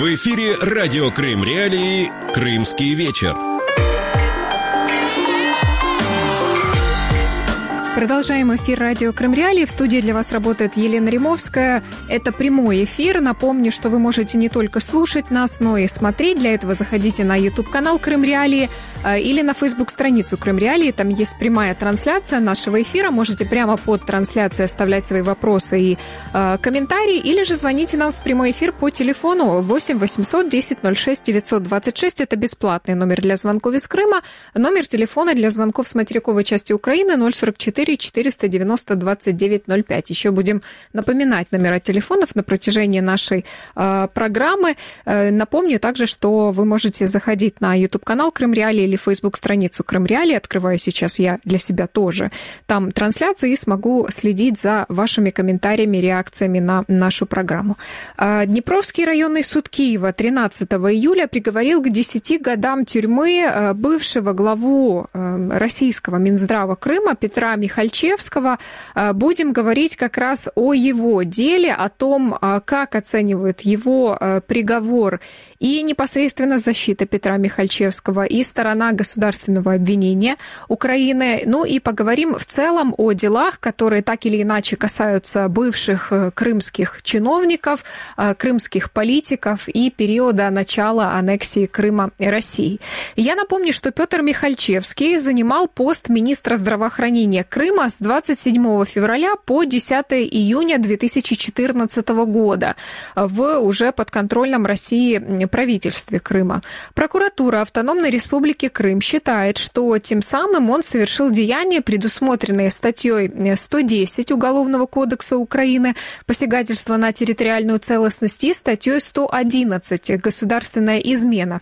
В эфире радио Крым Реалии «Крымский вечер». Продолжаем эфир радио Крым Реалии. В студии для вас работает Елена Римовская. Это прямой эфир. Напомню, что вы можете не только слушать нас, но и смотреть. Для этого заходите на YouTube-канал Крым Реалии или на Facebook-страницу Крым Реалии. Там есть прямая трансляция нашего эфира. Можете прямо под трансляцией оставлять свои вопросы и комментарии. Или же звоните нам в прямой эфир по телефону 8 800 10 06 926. Это бесплатный номер для звонков из Крыма. Номер телефона для звонков с материковой части Украины 044 490 2905. Еще будем напоминать номера телефонов на протяжении нашей программы. Напомню также, что вы можете заходить на YouTube-канал Крым Реалии или Facebook-страницу Крым Реалии. Открываю сейчас я для себя тоже там трансляцию и смогу следить за вашими комментариями, реакциями на нашу программу. Днепровский районный суд Киева 13 июля приговорил к 10 годам тюрьмы бывшего главу российского Минздрава Крыма Петра Михальчевского. Будем говорить как раз о его деле, о том, как оценивают его приговор и непосредственно защита Петра Михальчевского, и сторона государственного обвинения Украины. Ну и поговорим в целом о делах, которые так или иначе касаются бывших крымских чиновников, крымских политиков и периода начала аннексии Крыма России. Я напомню, что Петр Михальчевский занимал пост министра здравоохранения Крыма с 27 февраля по 10 июня 2014 года в уже подконтрольном России правительстве Крыма. Прокуратура Автономной Республики Крым считает, что тем самым он совершил деяния, предусмотренные статьей 110 Уголовного кодекса Украины «Посягательство на территориальную целостность» и статьей 111 «Государственная измена».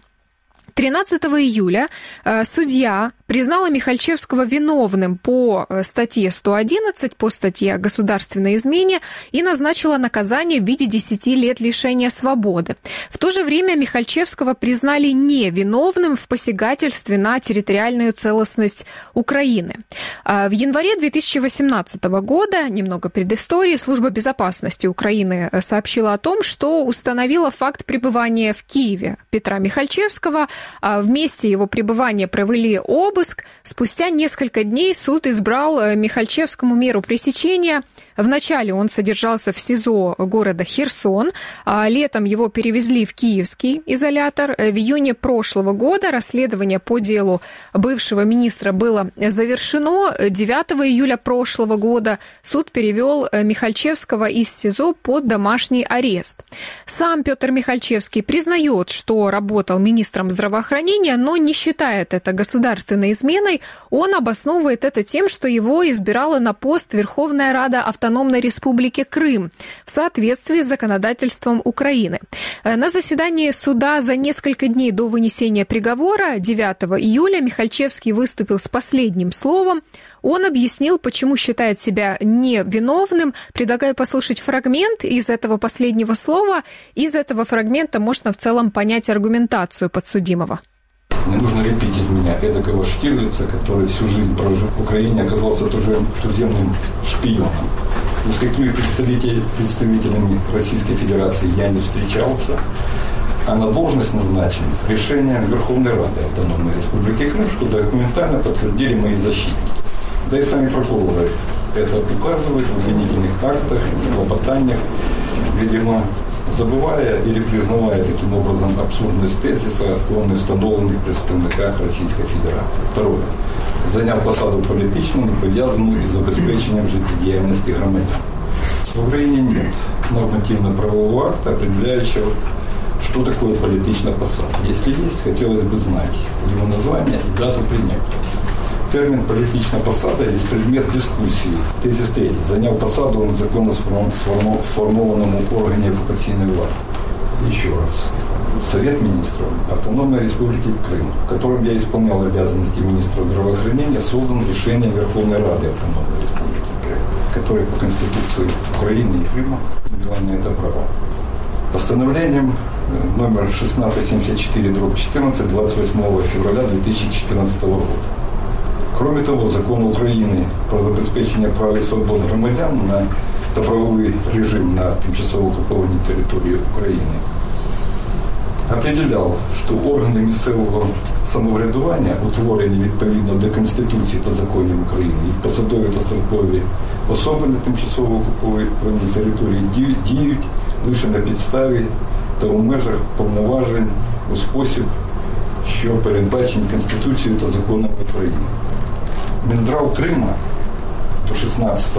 13 июля судья признала Михальчевского виновным по статье 111, по статье о государственной измене, и назначила наказание в виде 10 лет лишения свободы. В то же время Михальчевского признали невиновным в посягательстве на территориальную целостность Украины. В январе 2018 года, немного предыстории, Служба безопасности Украины сообщила о том, что установила факт пребывания в Киеве Петра Михальчевского. В месте его пребывания провели обыск. Спустя несколько дней суд избрал Михальчевскому меру пресечения. Вначале он содержался в СИЗО города Херсон. Летом его перевезли в киевский изолятор. В июне прошлого года расследование по делу бывшего министра было завершено. 9 июля прошлого года суд перевел Михальчевского из СИЗО под домашний арест. Сам Петр Михальчевский признает, что работал министром здравоохранения, но не считает это государственной изменой. Он обосновывает это тем, что его избирала на пост Верховная Рада Автономной Республики Крым в соответствии с законодательством Украины. На заседании суда за несколько дней до вынесения приговора 9 июля Михальчевский выступил с последним словом. Он объяснил, почему считает себя невиновным. Предлагаю послушать фрагмент из этого последнего слова. Из этого фрагмента можно в целом понять аргументацию подсудимого. Не нужно лепить из меня эдакого Штирлица, который всю жизнь прожил в Украине, оказался туземным шпионом. Но с какими представителями Российской Федерации я не встречался, а на должность назначен решением Верховной Рады Автономной Республики Крым, что документально подтвердили мои защитники. Да и сами прокуроры это указывают в обвинительных актах, в клопотаниях, видимо, забывая или признавая таким образом абсурдность тезиса о неустановленных представниках Российской Федерации. Второе. Заняв посаду політичну, не пов'язану із забезпеченням життєдіяльності громадян. В Украине нет нормативно-правового акта, определяющего, что такое политичная посада. Если есть, хотелось бы знать его название и дату принятия. Термин «политичная посада» есть предмет дискуссии. Тезис третий. Заняв посаду в незаконно сформованном органе оккупационной власти. Еще раз. Совет министров Автономной Республики Крым, в котором я исполнял обязанности министра здравоохранения, создан решением Верховной Рады Автономной Республики Крым, которая по Конституции Украины и Крыма имела на это право. Постановлением номер 1674/14 28 февраля 2014 года. Кроме того, закон Украины про забезпечение прав и свобод громадян на правовой режим на тимчасово оккупованной территории Украины определяв, що органи місцевого самоврядування, утворені відповідно до Конституції та законів України, і посадові та службові особи на тимчасово окупованій території діють лише на підставі та у межах повноважень у спосіб, що передбачені Конституцією та законами України. Мінздрав Крима до 16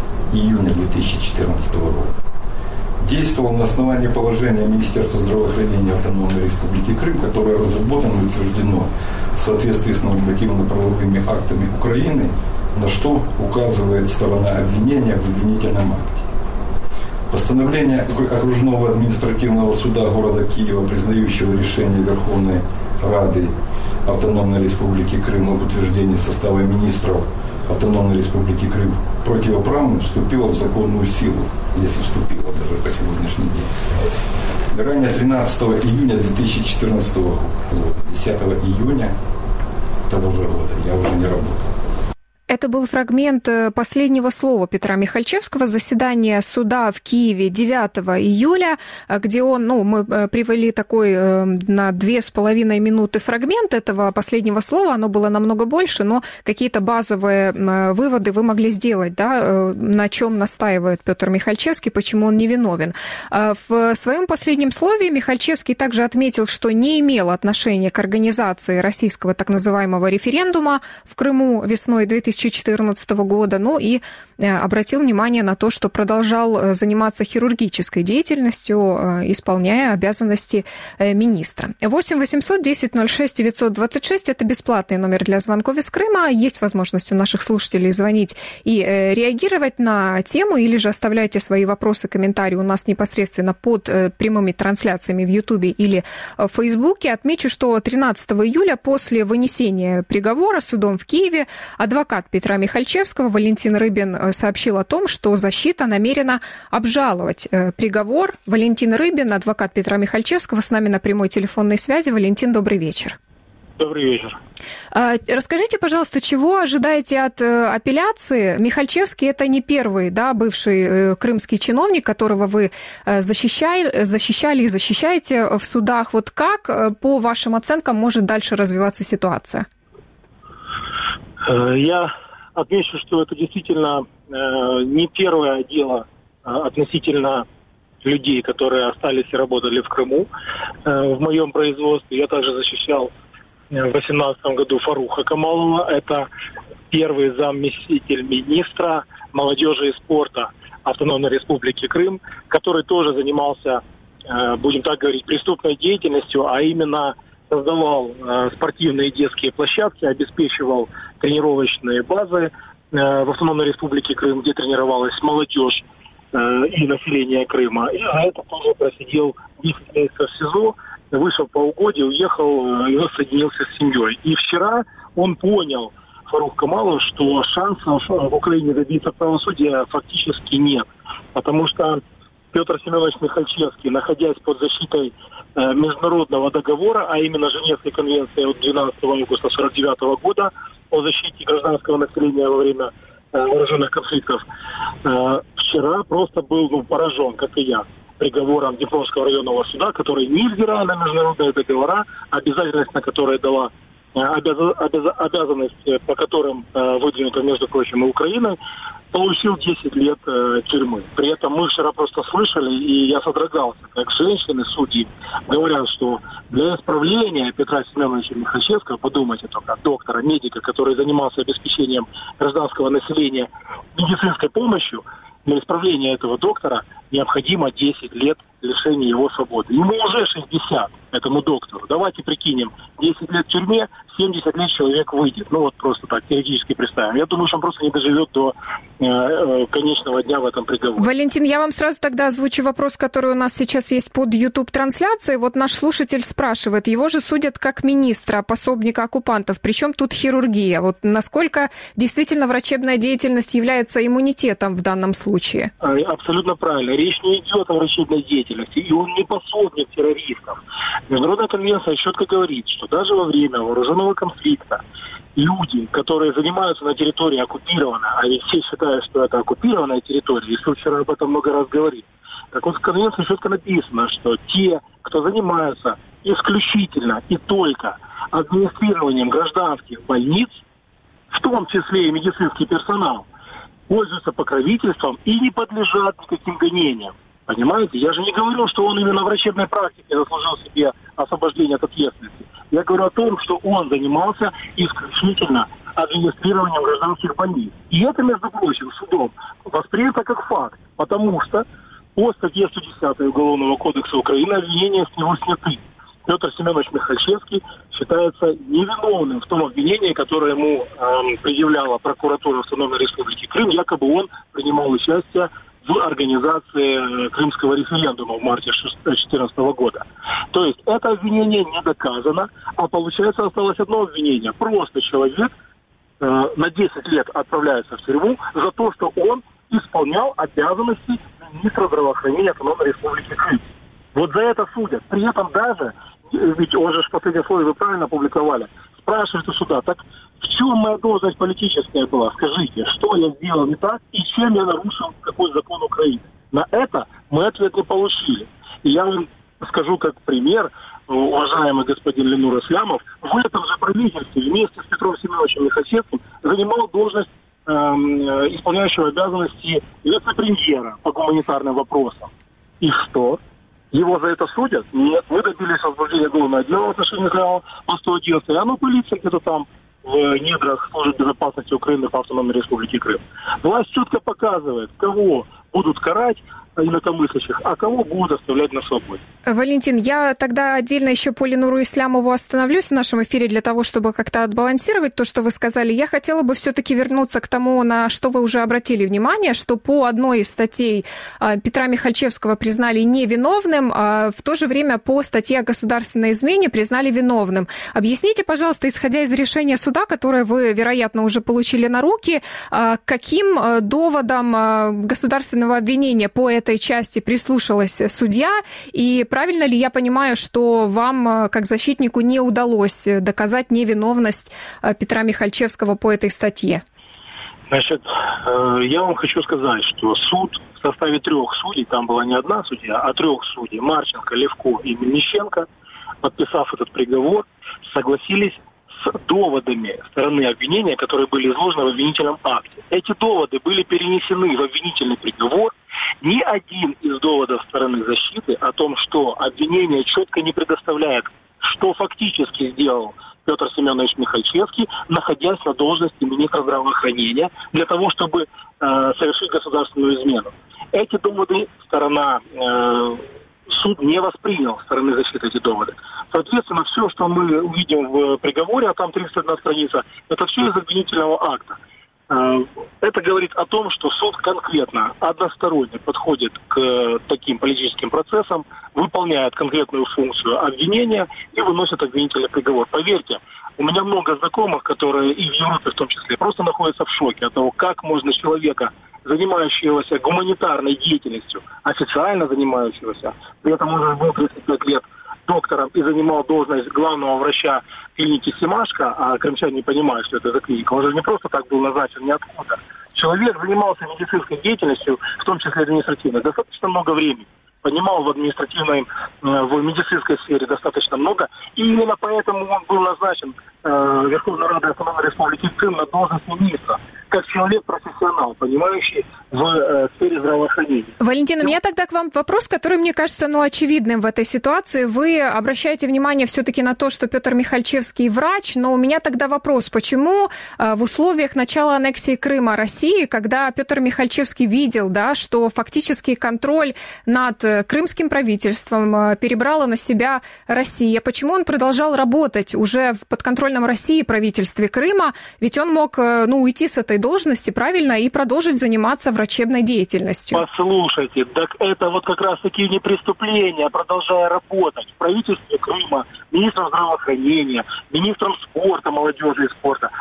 июня 2014 года действовал на основании положения Министерства здравоохранения Автономной Республики Крым, которое разработано и утверждено в соответствии с нормативно-правовыми актами Украины, на что указывает сторона обвинения в обвинительном акте. Постановление Окружного административного суда города Киева, признающего решение Верховной Рады Автономной Республики Крым об утверждении состава министров Автономной Республики Крым противоправно вступило в законную силу, если вступило даже по сегодняшний день. Ранее 13 июня 2014 года, 10 июня того же года я уже не работал. Это был фрагмент последнего слова Петра Михальчевского, заседания суда в Киеве 9 июля, где он, мы привели такой на 2,5 минуты фрагмент этого последнего слова, оно было намного больше, но какие-то базовые выводы вы могли сделать, да, на чем настаивает Петр Михальчевский, почему он невиновен. В своем последнем слове Михальчевский также отметил, что не имел отношения к организации российского так называемого референдума в Крыму весной 2014 года, и обратил внимание на то, что продолжал заниматься хирургической деятельностью, исполняя обязанности министра. 8 800 10 06 926 – это бесплатный номер для звонков из Крыма. Есть возможность у наших слушателей звонить и реагировать на тему, или же оставляйте свои вопросы, комментарии у нас непосредственно под прямыми трансляциями в Ютубе или в Фейсбуке. Отмечу, что 13 июля после вынесения приговора судом в Киеве адвокат Петра Михальчевского Валентин Рыбин сообщил о том, что защита намерена обжаловать приговор. Валентин Рыбин, адвокат Петра Михальчевского, с нами на прямой телефонной связи. Валентин, добрый вечер. Добрый вечер. Расскажите, пожалуйста, чего ожидаете от апелляции? Михальчевский – это не первый, да, бывший крымский чиновник, которого вы защищали и защищаете в судах. Вот как, по вашим оценкам, может дальше развиваться ситуация? Я отмечу, что это действительно не первое дело относительно людей, которые остались и работали в Крыму в моем производстве. Я также защищал в 2018 году Фаруха Камалова. Это первый заместитель министра молодежи и спорта Автономной Республики Крым, который тоже занимался, будем так говорить, преступной деятельностью, а именно создавал спортивные детские площадки, обеспечивал тренировочные базы в Автономной Республике Крым, где тренировалась молодежь и население Крыма. И за это тоже просидел 10 месяцев в СИЗО, вышел по угоде, уехал и воссоединился с семьей. И вчера он понял, Фарух Камалов, что шансов в Украине добиться правосудия фактически нет. Потому что Петр Семенович Михальчевский, находясь под защитой международного договора, а именно Женевской конвенции от 12 августа 1949 года о защите гражданского населения во время вооруженных конфликтов, вчера просто был поражен, как и я, приговором Днепровского районного суда, который, невзирая на международные договора, обязательность на которые дала обязанность, по которым выдвинута, между прочим, и Украиной, получил 10 лет тюрьмы. При этом мы вчера просто слышали, и я содрогался, как женщины, судьи, говорят, что для исправления Петра Семеновича Михальчевского, подумайте только, доктора, медика, который занимался обеспечением гражданского населения медицинской помощью, для исправления этого доктора необходимо 10 лет лишения его свободы. Ему уже 60, этому доктору. Давайте прикинем, 10 лет в тюрьме, 70 лет человек выйдет. Просто так, теоретически представим. Я думаю, что он просто не доживет до конечного дня в этом приговоре. Валентин, я вам сразу тогда озвучу вопрос, который у нас сейчас есть под YouTube-трансляцией. Вот наш слушатель спрашивает, его же судят как министра, пособника оккупантов. Причем тут хирургия? Вот насколько действительно врачебная деятельность является иммунитетом в данном случае? Абсолютно правильно. Речь не идет о врачебной деятельности, и он не пособник террористов. Международная конвенция четко говорит, что даже во время вооруженного конфликта люди, которые занимаются на территории оккупированной, а ведь все считают, что это оккупированная территория, и суд вчера об этом много раз говорит. Так вот в конвенции четко написано, что те, кто занимаются исключительно и только администрированием гражданских больниц, в том числе и медицинский персонал, пользуются покровительством и не подлежат никаким гонениям. Понимаете? Я же не говорю, что он именно в врачебной практике заслужил себе освобождение от ответственности. Я говорю о том, что он занимался исключительно администрированием гражданских больниц. И это, между прочим, судом воспринято как факт, потому что по статье 110 Уголовного кодекса Украины обвинения с него сняты. Петр Семенович Михальчевский считается невиновным в том обвинении, которое ему предъявляла прокуратура Автономной Республики Крым. Якобы он принимал участие в организации крымского референдума в марте 2014 года. То есть это обвинение не доказано, а получается осталось одно обвинение. Просто человек на 10 лет отправляется в тюрьму за то, что он исполнял обязанности министра здравоохранения Автономной Республики Крым. Вот за это судят. При этом даже, ведь он же в последнем слове вы правильно опубликовали, спрашивают у суда, так в чем моя должность политическая была? Скажите, что я сделал не так и чем я нарушил какой закон Украины? На это мы ответ не получили. И я вам скажу как пример, уважаемый господин Ленур Ислямов, в этом же правительстве вместе с Петром Семеновичем Михальчевским занимал должность исполняющего обязанности вице-премьера по гуманитарным вопросам. И что? Его за это судят? Нет. Мы добились освобождения уголовного дела в отношении Ислямова по 111. А ну полиция где-то там в недрах службы безопасности Украины по Автономной Республике Крым. Власть четко показывает, кого будут карать инакомыслящих, а кого будут оставлять на свободе. Валентин, я тогда отдельно еще по Ленуру Ислямову остановлюсь в нашем эфире для того, чтобы как-то отбалансировать то, что вы сказали. Я хотела бы все-таки вернуться к тому, на что вы уже обратили внимание, что по одной из статей Петра Михальчевского признали невиновным, а в то же время по статье о государственной измене признали виновным. Объясните, пожалуйста, исходя из решения суда, которое вы, вероятно, уже получили на руки, каким доводам государственного обвинения по этой части прислушалась судья, и правильно ли я понимаю, что вам, как защитнику, не удалось доказать невиновность Петра Михальчевского по этой статье? Значит, я вам хочу сказать, что суд в составе 3 судей, там была не одна судья, а 3 судей, Марченко, Левко и Мельниченко, подписав этот приговор, согласились с доводами стороны обвинения, которые были изложены в обвинительном акте. Эти доводы были перенесены в обвинительный приговор. Ни один из доводов стороны защиты о том, что обвинение четко не предоставляет, что фактически сделал Петр Семенович Михальчевский, находясь на должности министра здравоохранения, для того, чтобы совершить государственную измену. Эти доводы суд не воспринял стороны защиты эти доводы. Соответственно, все, что мы увидим в приговоре, а там 31 страница, это все из обвинительного акта. Это говорит о том, что суд конкретно, односторонне подходит к таким политическим процессам, выполняет конкретную функцию обвинения и выносит обвинительный приговор. Поверьте, у меня много знакомых, которые и в Европе в том числе, просто находятся в шоке от того, как можно человека, занимающегося гуманитарной деятельностью, официально занимающегося, при этом он уже был 35 лет доктором и занимал должность главного врача клиники Семашко, а крымчане не понимают, что это за клиника. Он же не просто так был назначен ниоткуда. Человек занимался медицинской деятельностью, в том числе административной, достаточно много времени. Понимал в медицинской сфере достаточно много. И именно поэтому он был назначен Верховной Радой Автономной Республики Крым на должность министра. Как человек-профессионал, понимающий в сфере здравоохранения. Валентин, у меня тогда к вам вопрос, который, мне кажется, очевидным в этой ситуации. Вы обращаете внимание все-таки на то, что Петр Михальчевский врач, но у меня тогда вопрос, почему в условиях начала аннексии Крыма России, когда Петр Михальчевский видел, да, что фактически контроль над крымским правительством перебрала на себя Россия, почему он продолжал работать уже в подконтрольном России правительстве Крыма, ведь он мог уйти с этой должности, правильно, и продолжить заниматься врачебной деятельностью. Послушайте, так это вот как раз-таки не преступление, продолжая работать в правительстве Крыма, министром здравоохранения, министром спорта, молодежи и спорта.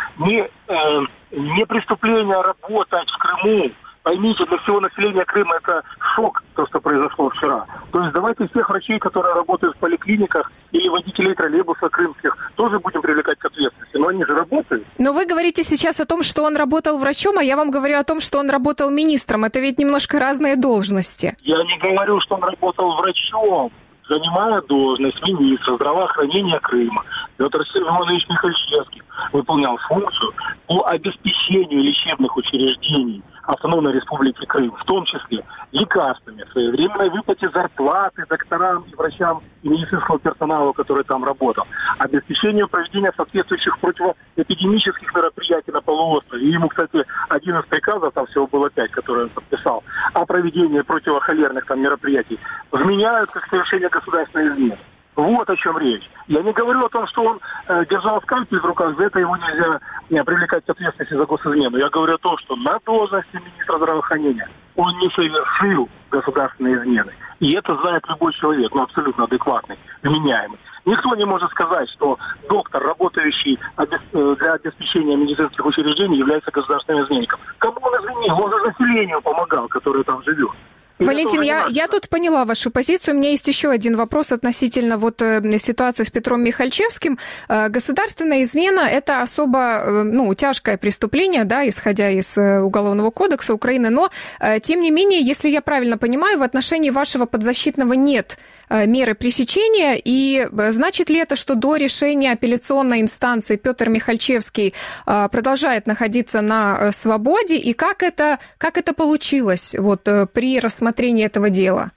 Не преступление работать в Крыму. Поймите, для всего населения Крыма это шок, то, что произошло вчера. То есть давайте всех врачей, которые работают в поликлиниках, или водителей троллейбуса крымских, тоже будем привлекать к ответственности. Но они же работают. Но вы говорите сейчас о том, что он работал врачом, а я вам говорю о том, что он работал министром. Это ведь немножко разные должности. Я не говорю, что он работал врачом, занимая должность министра здравоохранения Крыма. Петр Семенович Михальчевский выполнял функцию по обеспечению лечебных учреждений Автономной Республики Крым, в том числе лекарствами, своевременной выплате зарплаты докторам и врачам и медицинскому персоналу, который там работал, обеспечению проведения соответствующих противоэпидемических мероприятий на полуострове. И ему, кстати, один из приказов, там всего было 5, которые он подписал, о проведении противохолерных там мероприятий, вменяют как совершение государственной измены. Вот о чем речь. Я не говорю о том, что он держал скальпель в руках, за это его нельзя привлекать к ответственности за госизмену. Я говорю о том, что на должности министра здравоохранения он не совершил государственные измены. И это знает любой человек, абсолютно адекватный, вменяемый. Никто не может сказать, что доктор, работающий для обеспечения медицинских учреждений, является государственным изменником. Кому он изменил? Он же населению помогал, которое там живет. Валентин, я тут поняла вашу позицию. У меня есть еще один вопрос относительно ситуации с Петром Михальчевским. Государственная измена – это особо тяжкое преступление, да, исходя из Уголовного кодекса Украины. Но, тем не менее, если я правильно понимаю, в отношении вашего подзащитного нет меры пресечения. И значит ли это, что до решения апелляционной инстанции Петр Михальчевский продолжает находиться на свободе? И как это получилось при рассмотрении этого дела?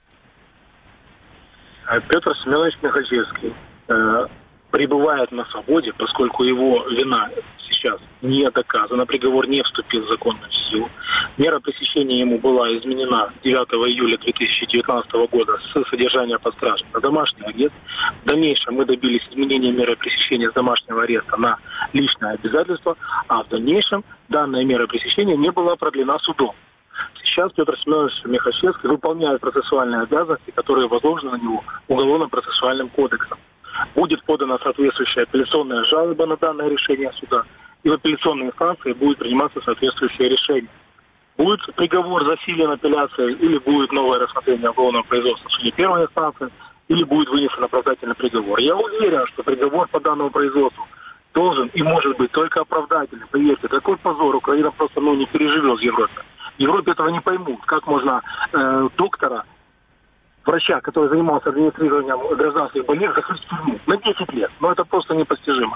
Петр Семенович Михальчевский пребывает на свободе, поскольку его вина сейчас не доказана, приговор не вступил в законную силу. Мера пресечения ему была изменена 9 июля 2019 года с содержания под стражей на домашний арест. В дальнейшем мы добились изменения меры пресечения с домашнего ареста на личное обязательство, а в дальнейшем данная мера пресечения не была продлена судом. Сейчас Петр Семенович Михальчевский выполняет процессуальные обязанности, которые возложены на него Уголовно-процессуальным кодексом. Будет подана соответствующая апелляционная жалоба на данное решение суда, и в апелляционной инстанции будет приниматься соответствующее решение. Будет приговор засилен апелляцией, или будет новое рассмотрение уголовного производства в суде первой инстанции, или будет вынесен оправдательный приговор. Я уверен, что приговор по данному производству должен и может быть только оправдательным. Поверьте, такой позор Украина просто не переживет в Европе. В Европе этого не поймут. Как можно доктора, врача, который занимался администрированием гражданских больниц, закрыть в тюрьму на 10 лет? Это просто непостижимо.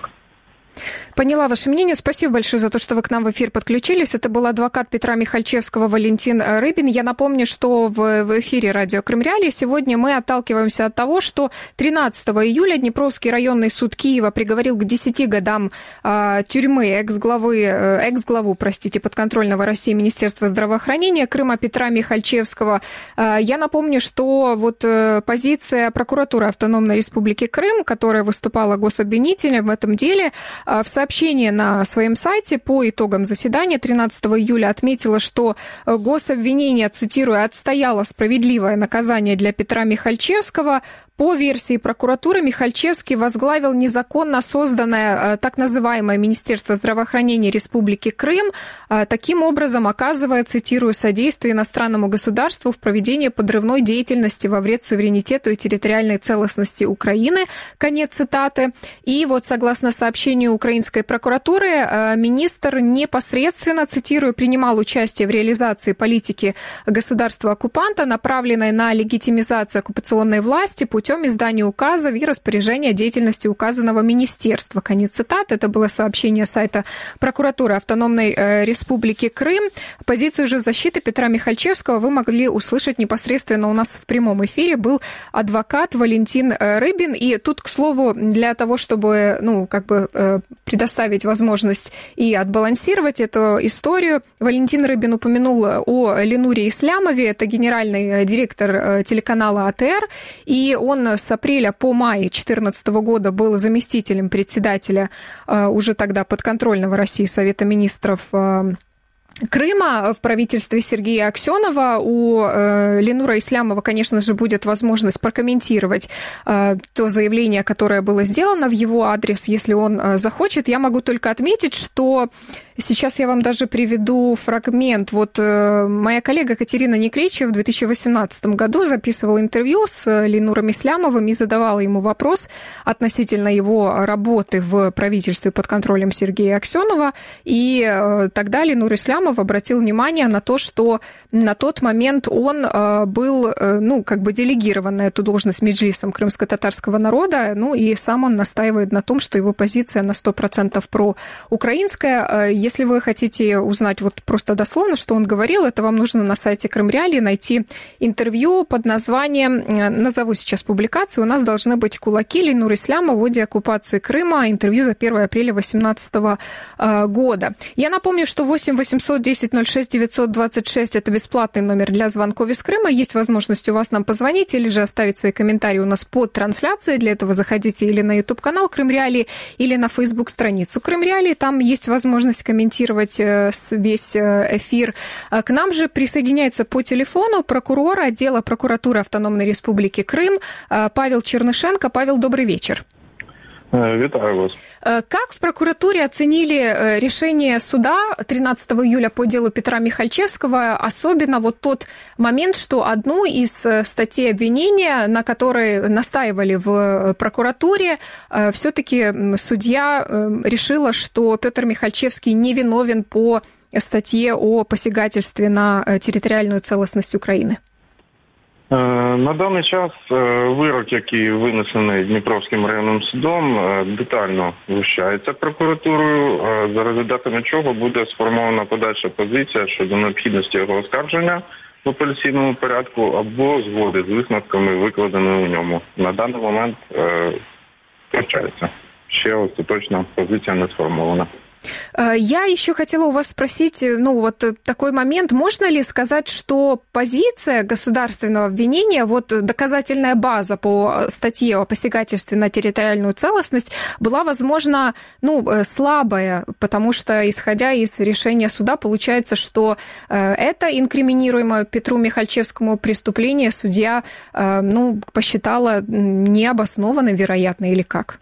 Поняла ваше мнение. Спасибо большое за то, что вы к нам в эфир подключились. Это был адвокат Петра Михальчевского Валентин Рыбин. Я напомню, что в эфире радио Крым Реалии сегодня мы отталкиваемся от того, что 13 июля Днепровский районный суд Киева приговорил к 10 годам тюрьмы экс-главу подконтрольного России Министерства здравоохранения Крыма Петра Михальчевского. Я напомню, что позиция прокуратуры Автономной Республики Крым, которая выступала гособвинителем в этом деле, в сообщении на своем сайте по итогам заседания 13 июля отметила, что гособвинение, цитирую, «отстояло справедливое наказание для Петра Михальчевского». По версии прокуратуры, Михальчевский возглавил незаконно созданное так называемое Министерство здравоохранения Республики Крым, таким образом оказывая, цитирую, «содействие иностранному государству в проведении подрывной деятельности во вред суверенитету и территориальной целостности Украины». Конец цитаты. И согласно сообщению украинской прокуратуры, министр непосредственно, цитирую, «принимал участие в реализации политики государства-оккупанта, направленной на легитимизацию оккупационной власти путем издания указов и распоряжения деятельности указанного министерства». Конец цитаты. Это было сообщение сайта прокуратуры Автономной Республики Крым. Позицию же защиты Петра Михальчевского вы могли услышать непосредственно у нас в прямом эфире. Был адвокат Валентин Рыбин. И тут, к слову, для того, чтобы предоставить возможность и отбалансировать эту историю, Валентин Рыбин упомянул о Ленуре Ислямове. Это генеральный директор телеканала АТР. И он с апреля по май 2014 года был заместителем председателя уже тогда подконтрольного России Совета министров Крыма в правительстве Сергея Аксенова. У Ленура Ислямова, конечно же, будет возможность прокомментировать то заявление, которое было сделано в его адрес, если он захочет. Я могу только отметить, что сейчас я вам даже приведу фрагмент. Вот моя коллега Катерина Некречева в 2018 году записывала интервью с Ленуром Ислямовым и задавала ему вопрос относительно его работы в правительстве под контролем Сергея Аксенова. И тогда Ленур Ислямов обратил внимание на то, что на тот момент он был, делегирован на эту должность меджлисом крымско-татарского народа, и сам он настаивает на том, что его позиция на 100% проукраинская. Если вы хотите узнать вот просто дословно, что он говорил, это вам нужно на сайте Крым Реалии найти интервью под названием, назову сейчас публикацию, «У нас должны быть кулаки» Ленур Ислямов в ходе оккупации Крыма, интервью за 1 апреля 2018 года. Я напомню, что 8 810 06 926 это бесплатный номер для звонков из Крыма. Есть возможность у вас нам позвонить или же оставить свои комментарии у нас под трансляцией. Для этого заходите или на YouTube-канал Крым Реалии, или на Facebook-страницу Крым Реалии. Там есть возможность комментировать весь эфир. К нам же присоединяется по телефону прокурор отдела прокуратуры Автономной Республики Крым Павел Чернышенко. Павел, добрый вечер. Витаю вас. Как в прокуратуре оценили решение суда 13 июля по делу Петра Михальчевского, особенно вот тот момент, что одну из статей обвинения, на которой настаивали в прокуратуре, все-таки судья решила, что Петр Михальчевский невиновен по статье о посягательстве на территориальную целостность України? На даний час вирок, який винесений Дніпровським районним судом, детально вивчається прокуратурою, за результатами чого буде сформована подальша позиція щодо необхідності його оскарження в апеляційному порядку або згоди з висновками, викладеними у ньому. На даний момент вивчається. Ще остаточна позиція не сформована. Я еще хотела у вас спросить, такой момент. Можно ли сказать, что позиция государственного обвинения, доказательная база по статье о посягательстве на территориальную целостность была, возможно, слабая, потому что, исходя из решения суда, получается, что это инкриминируемое Петру Михальчевскому преступление судья, посчитала необоснованным, вероятно, или как?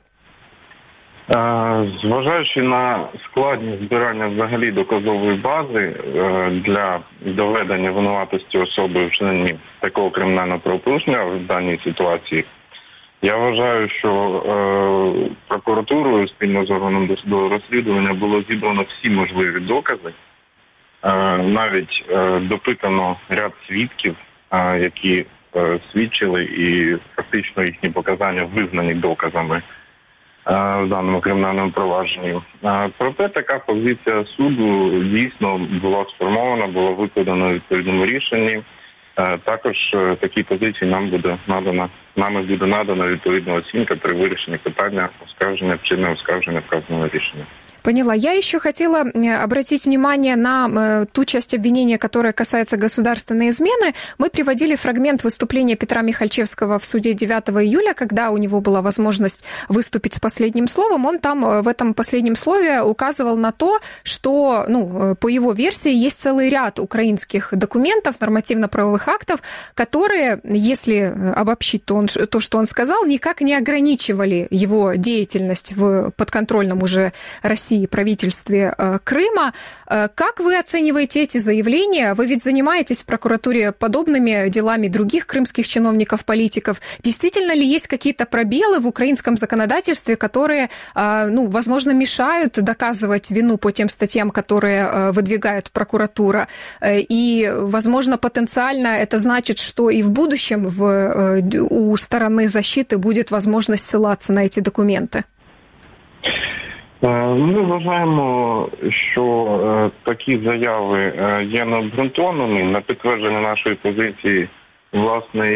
Зважаючи на складність збирання взагалі доказової бази для доведення винуватості особи в вчиненні такого кримінального правопорушення в даній ситуації, я вважаю, що прокуратурою спільно з органом досудового розслідування було зібрано всі можливі докази. Навіть допитано ряд свідків, які свідчили і фактично їхні показання визнані доказами в даному кримінальному провадженні. Проте така позиція суду дійсно була сформована, була викладена у відповідному рішенні. Також такій позиції нами буде надана відповідна оцінка при вирішенні питання оскарження чи не оскарження вказаного рішення. Поняла. Я еще хотела обратить внимание на ту часть обвинения, которая касается государственной измены. Мы приводили фрагмент выступления Петра Михальчевского в суде 9 июля, когда у него была возможность выступить с последним словом. Он там в этом последнем слове указывал на то, что, по его версии, есть целый ряд украинских документов, нормативно-правовых актов, которые, если обобщить то, что он сказал, никак не ограничивали его деятельность в подконтрольном уже России правительстве Крыма. Как вы оцениваете эти заявления? Вы ведь занимаетесь в прокуратуре подобными делами других крымских чиновников, политиков. Действительно ли есть какие-то пробелы в украинском законодательстве, которые, возможно, мешают доказывать вину по тем статьям, которые выдвигает прокуратура? И, возможно, потенциально это значит, что и в будущем у стороны защиты будет возможность ссылаться на эти документы? Ми вважаємо, що такі заяви є необґрунтованими. На підтвердження нашої позиції, власне,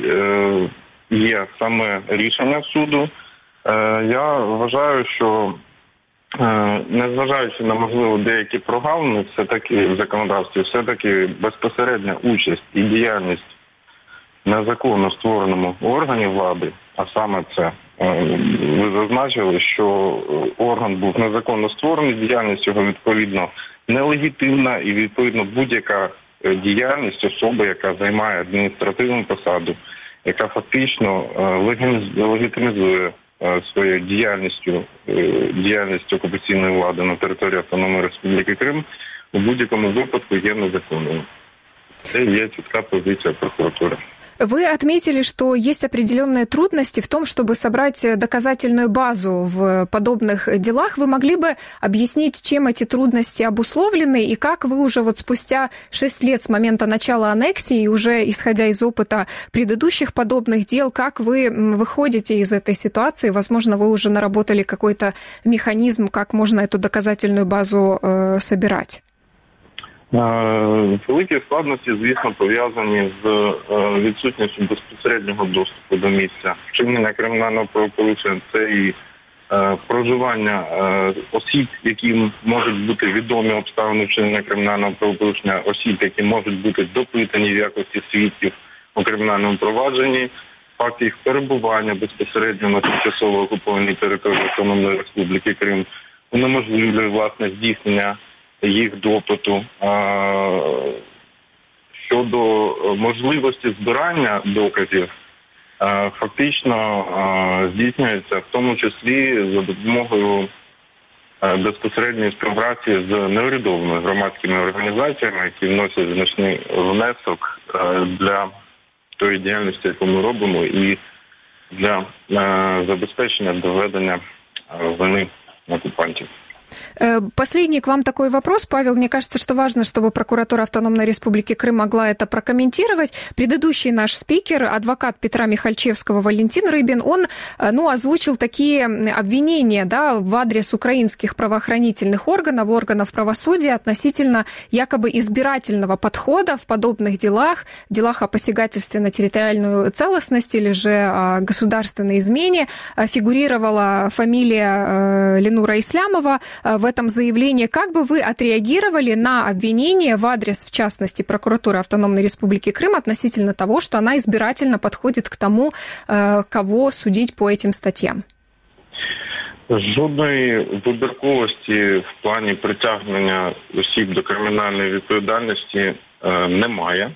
є саме рішення суду. Я вважаю, що незважаючи на, можливо, деякі прогалини все-таки в законодавстві, все-таки безпосередня участь і діяльність незаконно створеному органі влади, а саме це, ви зазначили, що орган був незаконно створений, діяльність його відповідно нелегітимна і, відповідно, будь-яка діяльність особи, яка займає адміністративну посаду, яка фактично легітимізує своєю діяльністю окупаційної влади на території Автономної Республіки Крим, у будь-якому випадку є незаконною. Это є чітка позиция прокуратуры. Вы отметили, что есть определенные трудности в том, чтобы собрать доказательную базу в подобных делах. Вы могли бы объяснить, чем эти трудности обусловлены и как вы уже вот спустя 6 лет с момента начала аннексии, уже исходя из опыта предыдущих подобных дел, как вы выходите из этой ситуации? Возможно, вы уже наработали какой-то механизм, как можно эту доказательную базу собирать? Великі складності, звісно, пов'язані з відсутністю безпосереднього доступу до місця вчинення кримінального правопорушення. Це і проживання осіб, яким можуть бути відомі обставини вчинення кримінального правопорушення, осіб, які можуть бути допитані в якості свідків у кримінальному провадженні, факт їх перебування безпосередньо на тимчасово окупованій території Автономної Республіки Крим унеможливлює, власне, здійснення їх допиту. Щодо можливості збирання доказів, фактично здійснюється в тому числі за допомогою безпосередньої співпраці з неурядовими громадськими організаціями, які вносять значний внесок для тої діяльності, яку ми робимо, і для забезпечення доведення вини оккупантов. Последний к вам такой вопрос, Павел. Мне кажется, что важно, чтобы прокуратура Автономной Республики Крым могла это прокомментировать. Предыдущий наш спикер, адвокат Петра Михальчевского Валентин Рыбин, он озвучил такие обвинения, в адрес украинских правоохранительных органов правосудия относительно якобы избирательного подхода в подобных делах о посягательстве на территориальную целостность или же о государственной измене. Фигурировала фамилия Ленура Ислямова в этом заявлении. Как бы вы отреагировали на обвинение в адрес, в частности, прокуратуры Автономной Республики Крым относительно того, что она избирательно подходит к тому, кого судить по этим статьям? Жодної вибірковості в плані притягнення осіб до кримінальної відповідальності немає.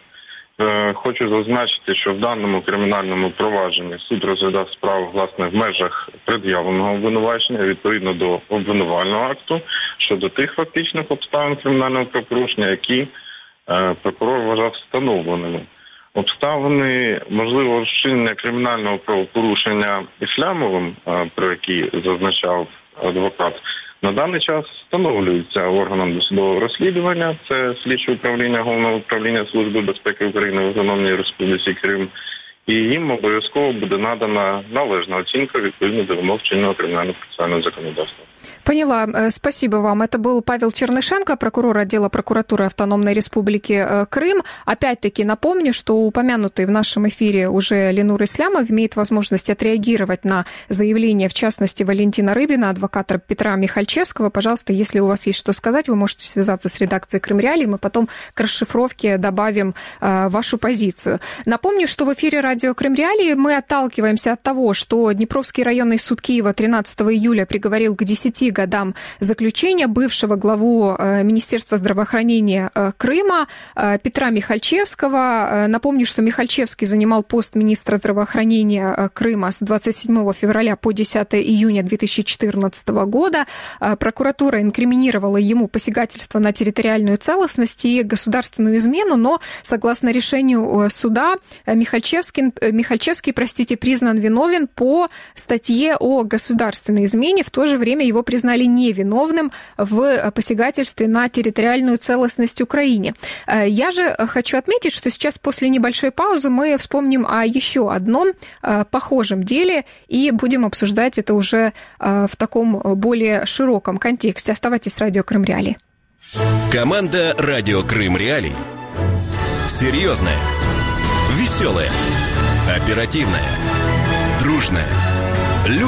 Хочу зазначити, що в даному кримінальному провадженні суд розглядав справу, власне, в межах пред'явленого обвинувачення відповідно до обвинувального акту щодо тих фактичних обставин кримінального правопорушення, які прокурор вважав встановленими. Обставини можливого вчинення кримінального правопорушення Ислямовим, про які зазначав адвокат, на даний час встановлюється органом досудового розслідування, це слідче управління Головного управління Служби безпеки України в Автономній Республіці Крим, і їм обов'язково буде надана належна оцінка відповідно до вимог чинного кримінально-процесуального законодавства. Поняла. Спасибо вам. Это был Павел Чернышенко, прокурор отдела прокуратуры Автономной Республики Крым. Опять-таки напомню, что упомянутый в нашем эфире уже Ленур Ислямов имеет возможность отреагировать на заявление, в частности, Валентина Рыбина, адвоката Петра Михальчевского. Пожалуйста, если у вас есть что сказать, вы можете связаться с редакцией Крым Реалии, мы потом к расшифровке добавим вашу позицию. Напомню, что в эфире радио Крым Реалии мы отталкиваемся от того, что Днепровский районный суд Киева 13 июля приговорил к 10 годам заключения бывшего главу Министерства здравоохранения Крыма Петра Михальчевского. Напомню, что Михальчевский занимал пост министра здравоохранения Крыма с 27 февраля по 10 июня 2014 года. Прокуратура инкриминировала ему посягательство на территориальную целостность и государственную измену, но, согласно решению суда, Михальчевский, признан виновен по статье о государственной измене. В то же время его признали невиновным в посягательстве на территориальную целостность Украины. Я же хочу отметить, что сейчас после небольшой паузы мы вспомним о еще одном похожем деле и будем обсуждать это уже в таком более широком контексте. Оставайтесь с радио Крым Реалии. Команда радио Крым Реалии. Серьезная, веселая, оперативная, дружная,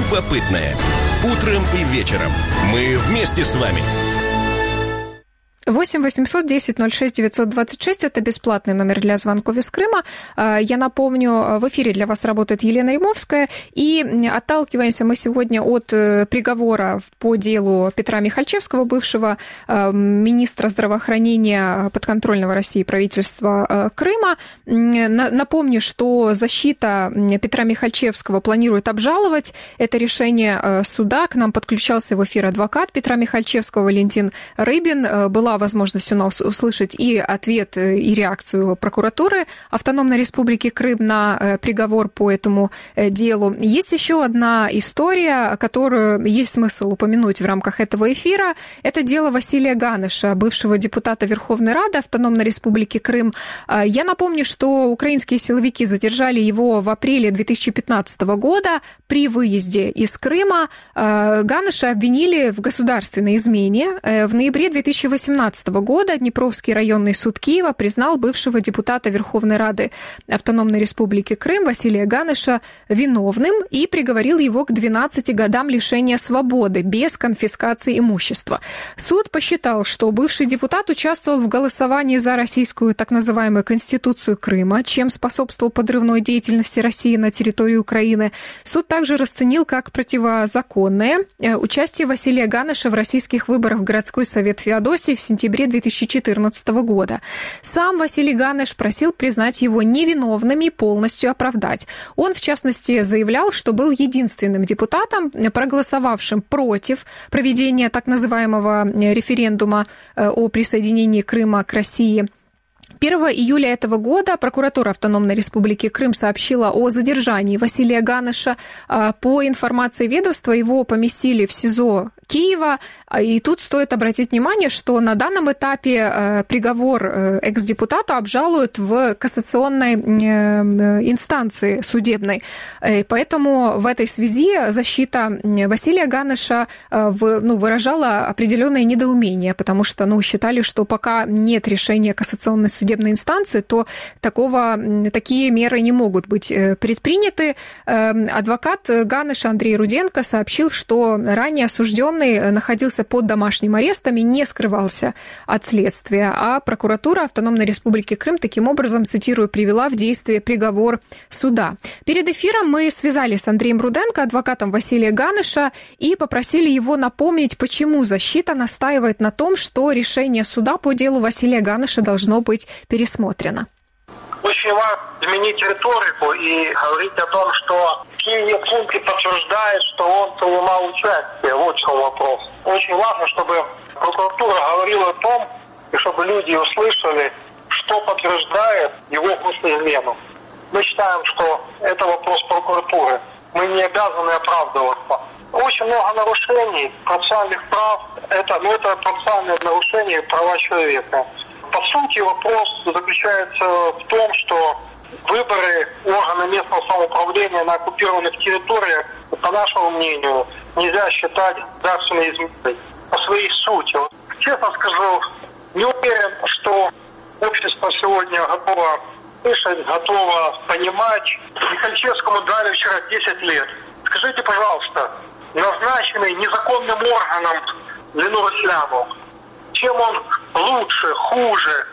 любопытная. Утром и вечером мы вместе с вами. 8 800 10 06 926 – это бесплатный номер для звонков из Крыма. Я напомню, в эфире для вас работает Елена Римовская, и отталкиваемся мы сегодня от приговора по делу Петра Михальчевского, бывшего министра здравоохранения подконтрольного России правительства Крыма. Напомню, что защита Петра Михальчевского планирует обжаловать это решение суда. К нам подключался в эфир адвокат Петра Михальчевского Валентин Рыбин. Была возможность у нас услышать и ответ, и реакцию прокуратуры Автономной Республики Крым на приговор по этому делу. Есть еще одна история, которую есть смысл упомянуть в рамках этого эфира. Это дело Василия Ганыша, бывшего депутата Верховной Рады Автономной Республики Крым. Я напомню, что украинские силовики задержали его в апреле 2015 года при выезде из Крыма. Ганыша обвинили в государственной измене. В ноябре 2018 года Днепровский районный суд Киева признал бывшего депутата Верховной Рады Автономной Республики Крым Василия Ганыша виновным и приговорил его к 12 годам лишения свободы без конфискации имущества. Суд посчитал, что бывший депутат участвовал в голосовании за российскую так называемую Конституцию Крыма, чем способствовал подрывной деятельности России на территории Украины. Суд также расценил как противозаконное участие Василия Ганыша в российских выборах в городской совет Феодосии в сентябре 2014 года. Сам Василий Ганыш просил признать его невиновным и полностью оправдать. Он, в частности, заявлял, что был единственным депутатом, проголосовавшим против проведения так называемого референдума о присоединении Крыма к России. 1 июля этого года прокуратура Автономной Республики Крым сообщила о задержании Василия Ганыша. По информации ведомства, его поместили в СИЗО Киева. И тут стоит обратить внимание, что на данном этапе приговор экс-депутата обжалуют в кассационной инстанции судебной. Поэтому в этой связи защита Василия Ганыша выражала определенное недоумение, потому что считали, что пока нет решения кассационной судебной инстанции, то такие меры не могут быть предприняты. Адвокат Ганыша Андрей Руденко сообщил, что ранее осужденный находился под домашним арестом и не скрывался от следствия, а прокуратура Автономной Республики Крым таким образом, цитирую, привела в действие приговор суда. Перед эфиром мы связались с Андреем Руденко, адвокатом Василия Ганыша, и попросили его напомнить, почему защита настаивает на том, что решение суда по делу Василия Ганыша должно быть пересмотрено. Очень важно изменить риторику и говорить о том, что какие пункты подтверждают, что он принимал участие. Вот в чем вопрос. Очень важно, чтобы прокуратура говорила о том, и чтобы люди услышали, что подтверждает его измену. Мы считаем, что это вопрос прокуратуры. Мы не обязаны оправдываться. Очень много нарушений процессуальных прав. Это процессуальное нарушение права человека. По сути, вопрос заключается в том, что выборы органа местного самоуправления на оккупированных территориях, по нашему мнению, нельзя считать государственной изменой по своей сути. Честно скажу, не уверен, что общество сегодня готово слышать, готово понимать. Михальчевскому дали вчера 10 лет. Скажите, пожалуйста, назначенный незаконным органом Ленур Ислямов, чем он лучше, хуже?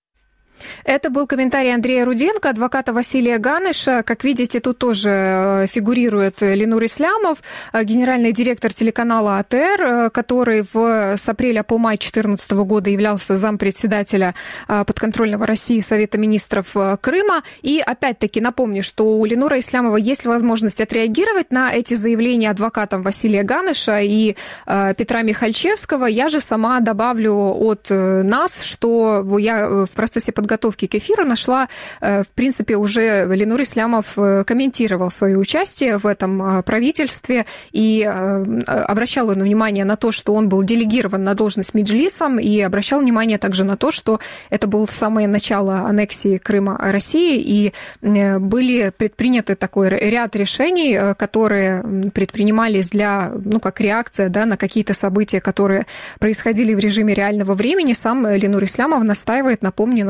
Это был комментарий Андрея Руденко, адвоката Василия Ганыша. Как видите, тут тоже фигурирует Ленур Ислямов, генеральный директор телеканала АТР, который с апреля по май 2014 года являлся зампредседателя подконтрольного России Совета министров Крыма. И опять-таки напомню, что у Ленура Ислямова есть возможность отреагировать на эти заявления адвокатам Василия Ганыша и Петра Михальчевского. Я же сама добавлю от нас, что я в процессе подготовки к эфиру нашла, в принципе, уже Ленур Ислямов комментировал свое участие в этом правительстве и обращал внимание на то, что он был делегирован на должность Меджлисом, и обращал внимание также на то, что это было самое начало аннексии Крыма России, и были предприняты такой ряд решений, которые предпринимались как реакция, на какие-то события, которые происходили в режиме реального времени. Сам Ленур Ислямов настаивает, напомню, на своей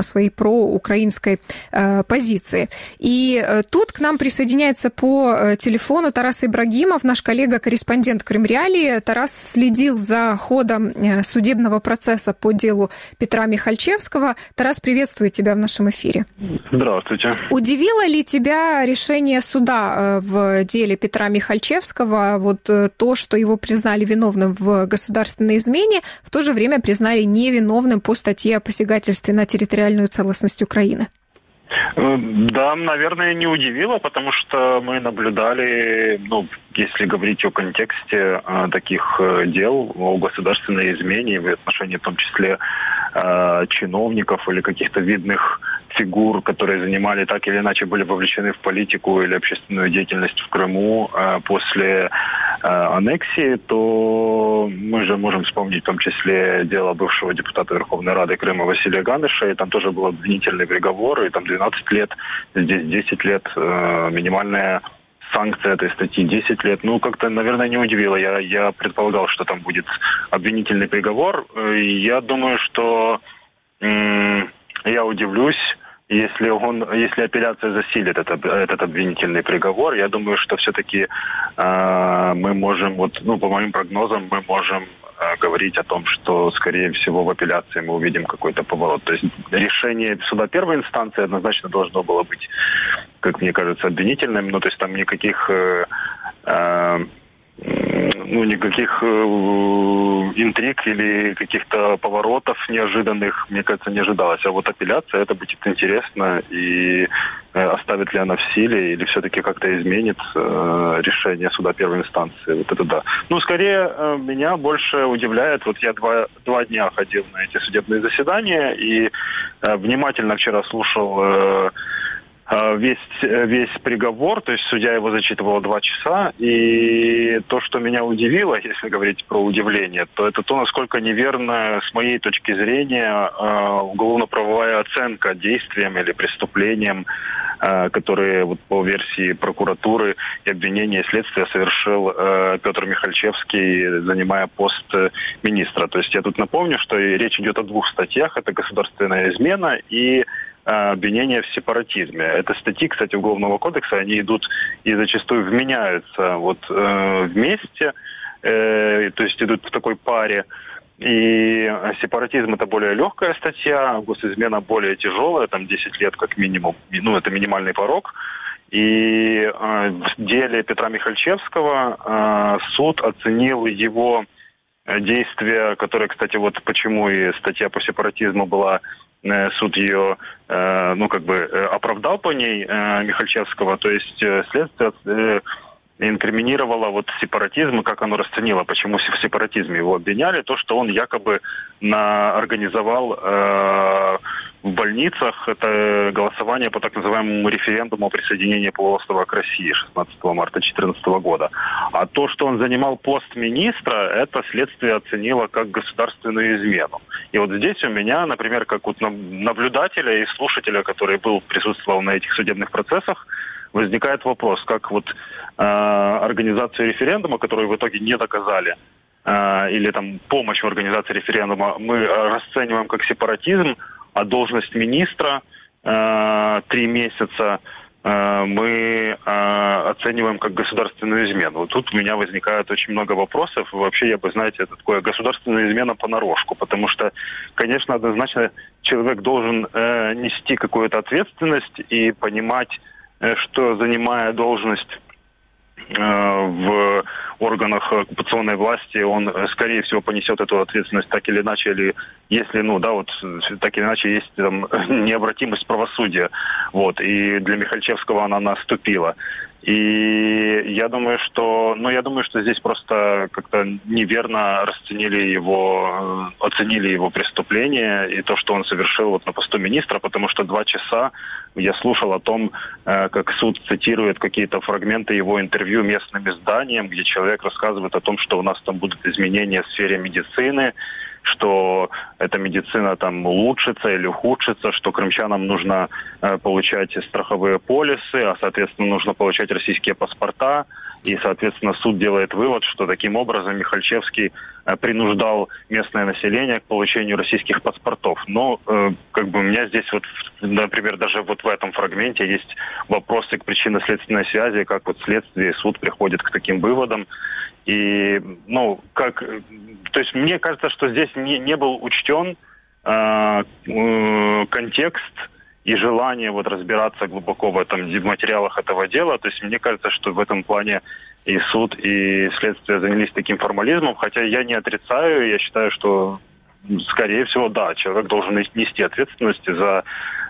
проукраинской позиции. И тут к нам присоединяется по телефону Тарас Ибрагимов, наш коллега-корреспондент Крымреалии. Тарас следил за ходом судебного процесса по делу Петра Михальчевского. Тарас, приветствую тебя в нашем эфире. Здравствуйте. Удивило ли тебя решение суда в деле Петра Михальчевского, вот то, что его признали виновным в государственной измене, в то же время признали невиновным по статье о посягательстве на территориальную целостность Украины? Да, наверное, не удивило, потому что мы наблюдали, если говорить о контексте таких дел, о государственной измене в отношении, в том числе, чиновников или каких-то видных фигур, которые занимали так или иначе, были вовлечены в политику или общественную деятельность в Крыму после аннексии, то мы же можем вспомнить в том числе дело бывшего депутата Верховной Рады Крыма Василия Ганыша, и там тоже был обвинительный приговор, и там 12 лет, здесь 10 лет, минимальная санкция этой статьи 10 лет. Как-то, наверное, не удивило. Я предполагал, что там будет обвинительный приговор, и я думаю, что я удивлюсь, если апелляция засилит этот обвинительный приговор. Я думаю, что все-таки мы можем, по моим прогнозам, мы можем говорить о том, что, скорее всего, в апелляции мы увидим какой-то поворот. То есть решение суда первой инстанции однозначно должно было быть, как мне кажется, обвинительным. То есть там никаких интриг или каких-то поворотов неожиданных, мне кажется, не ожидалось. А вот апелляция, это будет интересно, и оставит ли она в силе, или все-таки как-то изменит решение суда первой инстанции. Вот это да. Скорее, меня больше удивляет, я два дня ходил на эти судебные заседания, и внимательно вчера слушал весь приговор, то есть судья его зачитывал 2 часа, и то, что меня удивило, если говорить про удивление, то это то, насколько неверно, с моей точки зрения, уголовно-правовая оценка действиям или преступлениям, которые по версии прокуратуры и обвинения и следствия совершил Петр Михальчевский, занимая пост министра. То есть я тут напомню, что речь идет о 2 статьях, это государственная измена и обвинения в сепаратизме. Это статьи, кстати, Уголовного кодекса, они идут и зачастую вменяются вместе, то есть идут в такой паре. И сепаратизм — это более легкая статья, госизмена более тяжелая, там 10 лет как минимум, это минимальный порог. И в деле Петра Михальчевского суд оценил его действия, которые, кстати, почему и статья по сепаратизму была, суд ее, оправдал по ней Михальчевского, то есть следствие инкриминировало сепаратизм, как оно расценило, почему в сепаратизме его обвиняли, то, что он якобы организовал в больницах это голосование по так называемому референдуму о присоединении полуострова к России 16 марта 2014 года. А то, что он занимал пост министра, это следствие оценило как государственную измену. И здесь у меня, например, как наблюдателя и слушателя, который присутствовал на этих судебных процессах, возникает вопрос, как организацию референдума, которую в итоге не доказали, или помощь в организации референдума, мы расцениваем как сепаратизм, а должность министра 3 месяца мы оцениваем как государственную измену. Тут у меня возникает очень много вопросов. Вообще, это такое государственная измена понарошку, потому что, конечно, однозначно человек должен нести какую-то ответственность и понимать, что, занимая должность в органах оккупационной власти, он, скорее всего, понесет эту ответственность так или иначе, или если, так или иначе есть необратимость правосудия. И для Михальчевского она наступила. И я думаю, что здесь просто как-то неверно оценили его преступление и то, что он совершил на посту министра, потому что 2 часа я слушал о том, как суд цитирует какие-то фрагменты его интервью местным изданиям, где человек рассказывает о том, что у нас там будут изменения в сфере медицины, что эта медицина улучшится или ухудшится, что крымчанам нужно получать страховые полисы, а, соответственно, нужно получать российские паспорта. И, соответственно, суд делает вывод, что таким образом Михальчевский принуждал местное население к получению российских паспортов. Но у меня здесь например, даже в этом фрагменте есть вопросы к причинно-следственной связи, как следствие и суд приходит к таким выводам. И, то есть мне кажется, что здесь не был учтен контекст и желание разбираться глубоко в материалах этого дела. То есть мне кажется, что в этом плане и суд, и следствие занялись таким формализмом, хотя я не отрицаю, я считаю, что, скорее всего, да, человек должен нести ответственность за,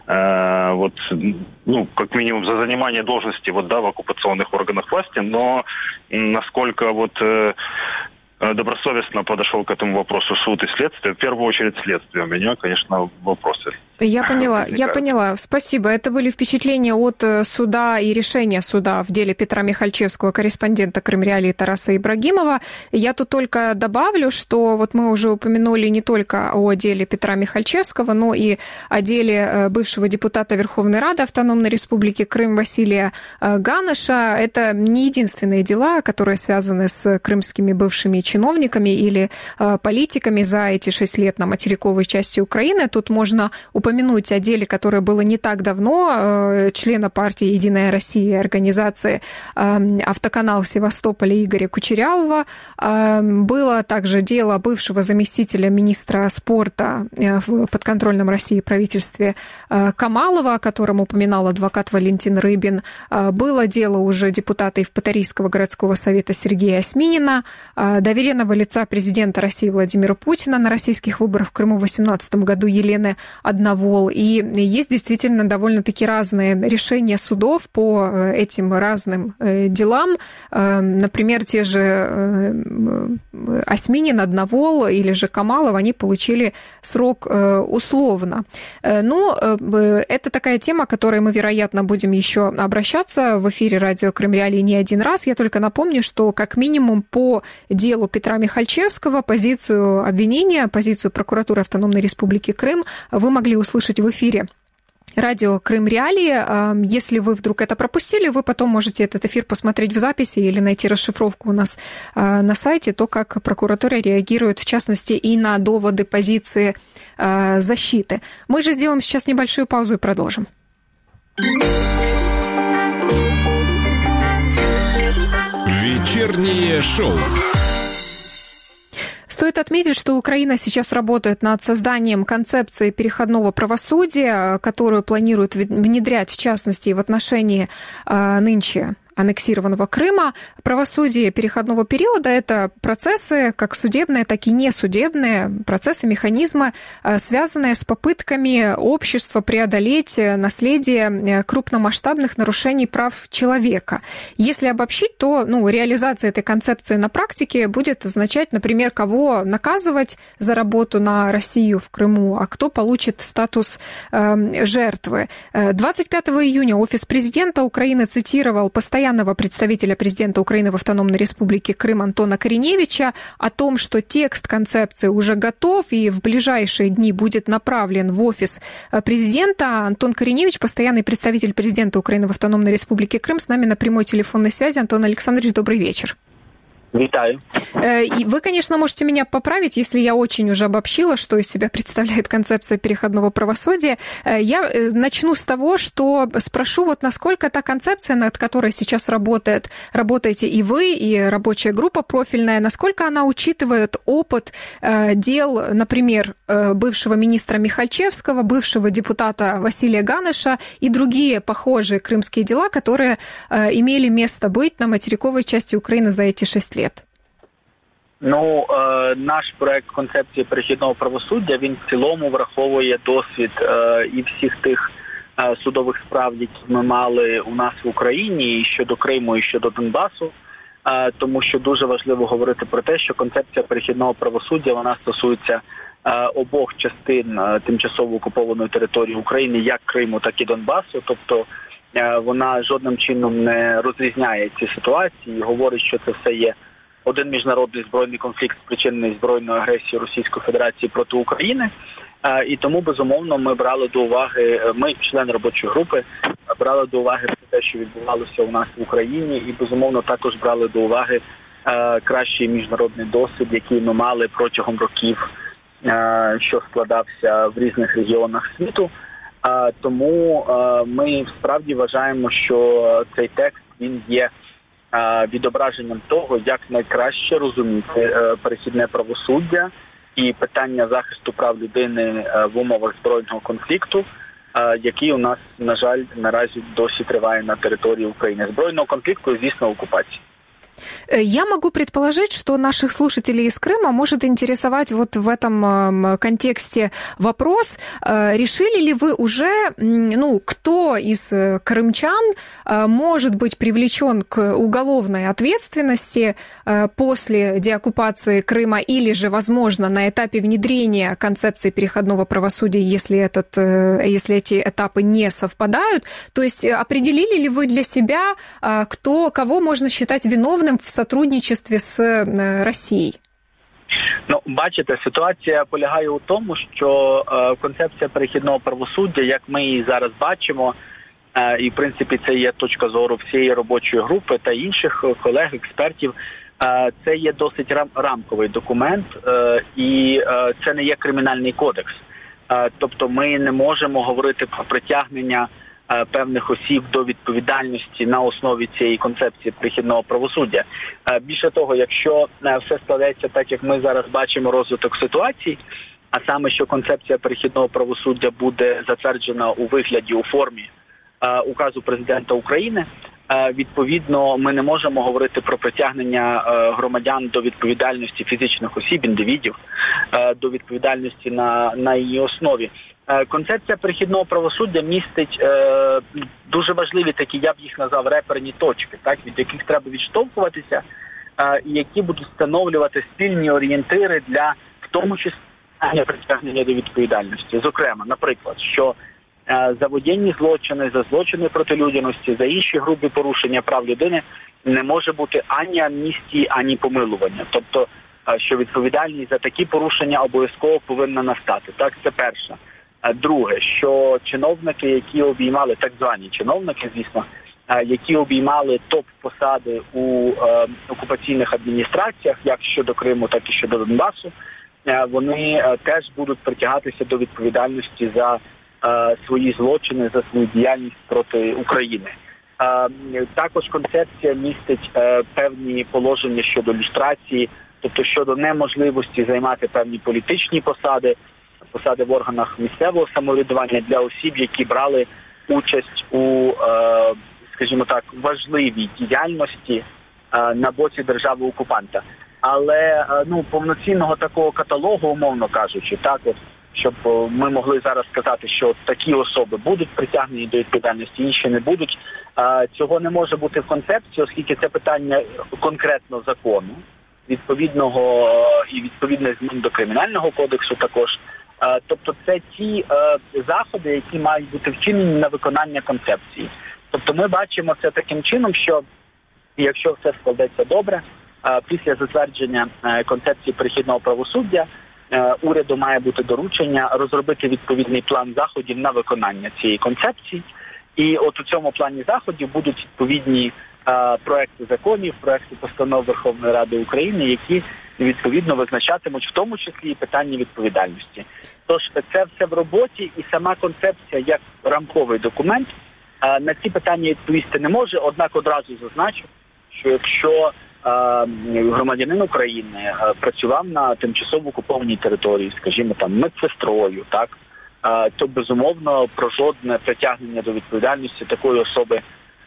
как минимум, за занимание должности, в оккупационных органах власти, но насколько добросовестно подошел к этому вопросу суд и следствие, в первую очередь следствие. У меня, конечно, вопросы. Я поняла. Спасибо. Это были впечатления от суда и решения суда в деле Петра Михальчевского, корреспондента Крымреалии Тараса Ибрагимова. Я тут только добавлю, что мы уже упомянули не только о деле Петра Михальчевского, но и о деле бывшего депутата Верховной Рады Автономной Республики Крым Василия Ганыша. Это не единственные дела, которые связаны с крымскими бывшими чиновниками или политиками за эти 6 лет на материковой части Украины. Тут можно упомянуть о деле, которое было не так давно, члена партии «Единая Россия» организации «Автоканал Севастополя» Игоря Кучерявого. Было также дело бывшего заместителя министра спорта в подконтрольном России правительстве Камалова, о котором упоминал адвокат Валентин Рыбин. Было дело уже депутата Евпаторийского городского совета Сергея Осьминина, доверенного лица президента России Владимира Путина на российских выборах в Крыму в 2018 году Елены Одновол. И есть действительно довольно-таки разные решения судов по этим разным делам. Например, те же Осьминин, Одновол или же Камалов, они получили срок условно. Это такая тема, к которой мы, вероятно, будем еще обращаться в эфире радио Крым Реалии не один раз. Я только напомню, что как минимум по делу Петра Михальчевского позицию обвинения, позицию прокуратуры Автономной Республики Крым вы могли услышать в эфире радио Крым Реалии. Если вы вдруг это пропустили, вы потом можете этот эфир посмотреть в записи или найти расшифровку у нас на сайте, то, как прокуратура реагирует, в частности, и на доводы позиции защиты. Мы же сделаем сейчас небольшую паузу и продолжим. Вечернее шоу. Стоит отметить, что Украина сейчас работает над созданием концепции переходного правосудия, которую планирует внедрять, в частности, в отношении нынче аннексированного Крыма. Правосудие переходного периода – это процессы, как судебные, так и несудебные, процессы, механизмы, связанные с попытками общества преодолеть наследие крупномасштабных нарушений прав человека. Если обобщить, то реализация этой концепции на практике будет означать, например, кого наказывать за работу на Россию в Крыму, а кто получит статус жертвы. 25 июня Офис президента Украины цитировал постоянного представителя президента Украины в Автономной Республике Крым Антона Кориневича о том, что текст концепции уже готов и в ближайшие дни будет направлен в Офис президента. Антон Кориневич, постоянный представитель президента Украины в Автономной Республике Крым, с нами на прямой телефонной связи. Антон Александрович, добрый вечер. Витаю. И вы, конечно, можете меня поправить, если я очень уже обобщила, что из себя представляет концепция переходного правосудия. Я начну с того, что спрошу, насколько та концепция, над которой сейчас работаете и вы, и рабочая группа профильная, насколько она учитывает опыт дел, например, бывшего министра Михальчевского, бывшего депутата Василия Ганыша и другие похожие крымские дела, которые имели место быть на материковой части Украины за эти 6 лет? Наш проект концепції перехідного правосуддя, він в цілому враховує досвід і всіх тих судових справ, які ми мали у нас в Україні, і щодо Криму, і щодо Донбасу, тому що дуже важливо говорити про те, що концепція перехідного правосуддя, вона стосується обох частин тимчасово окупованої території України, як Криму, так і Донбасу, тобто вона жодним чином не розрізняє ці ситуації і говорить, що це все є один міжнародний збройний конфлікт, спричинений збройною агресією Російської Федерації проти України. І тому, безумовно, ми брали до уваги, ми, члени робочої групи, брали до уваги все те, що відбувалося у нас в Україні, і, безумовно, також брали до уваги кращий міжнародний досвід, який ми мали протягом років, що складався в різних регіонах світу. Тому ми справді вважаємо, що цей текст, він є відображенням того, як найкраще розуміти перехідне правосуддя і питання захисту прав людини в умовах збройного конфлікту, який у нас, на жаль, наразі досі триває на території України. Збройного конфлікту і, звісно, оккупації. Я могу предположить, что наших слушателей из Крыма может интересовать вот в этом контексте вопрос, решили ли вы уже, кто из крымчан может быть привлечен к уголовной ответственности после деоккупации Крыма или же, возможно, на этапе внедрения концепции переходного правосудия, если эти этапы не совпадают. То есть определили ли вы для себя, кого можно считать виновным в сотрудничестві з Росією? Бачите, ситуація полягає у тому, що концепція перехідного правосуддя, як ми її зараз бачимо, і в принципі це є точка зору всієї робочої групи та інших колег, експертів, це є досить рамковий документ, і це не є кримінальний кодекс. Тобто ми не можемо говорити про притягнення певних осіб до відповідальності на основі цієї концепції перехідного правосуддя. Більше того, якщо все складеться так, як ми зараз бачимо розвиток ситуації, а саме, що концепція перехідного правосуддя буде затверджена у вигляді, у формі указу президента України, відповідно, ми не можемо говорити про притягнення громадян до відповідальності фізичних осіб, індивідів, до відповідальності на її основі. Концепція перехідного правосуддя містить дуже важливі такі, я б їх назвав, реперні точки, так, від яких треба відштовхуватися, і які будуть встановлювати спільні орієнтири для, в тому числі, притягнення до відповідальності. Зокрема, наприклад, що за воєнні злочини, за злочини проти людяності, за інші грубі порушення прав людини не може бути ані амністії, ані помилування. Тобто, що відповідальність за такі порушення обов'язково повинна настати. Так, це перше. Друге, що чиновники, які обіймали, так звані чиновники, звісно, які обіймали топ-посади у окупаційних адміністраціях, як щодо Криму, так і щодо Донбасу, вони теж будуть притягатися до відповідальності за свої злочини, за свою діяльність проти України. Також концепція містить певні положення щодо люстрації, тобто щодо неможливості займати певні політичні посади в органах місцевого самоврядування для осіб, які брали участь у, скажімо так, важливій діяльності на боці держави-окупанта. Але повноцінного такого каталогу, умовно кажучи, так, щоб ми могли зараз сказати, що такі особи будуть притягнені до відповідальності, інші не будуть, цього не може бути в концепції, оскільки це питання конкретно закону, відповідного і відповідних змін до Кримінального кодексу також. Тобто це ті заходи, які мають бути вчинені на виконання концепції. Тобто ми бачимо це таким чином, що якщо все складеться добре, після затвердження концепції перехідного правосуддя уряду має бути доручення розробити відповідний план заходів на виконання цієї концепції. І от у цьому плані заходів будуть відповідні проекти законів, проекти постанов Верховної Ради України, які відповідно визначатимуть в тому числі і питання відповідальності. Тож це все в роботі, і сама концепція як рамковий документ на ці питання відповісти не може, однак одразу зазначу, що якщо громадянин України працював на тимчасово окупованій території, скажімо, там медсестрою, так, то безумовно про жодне притягнення до відповідальності такої особи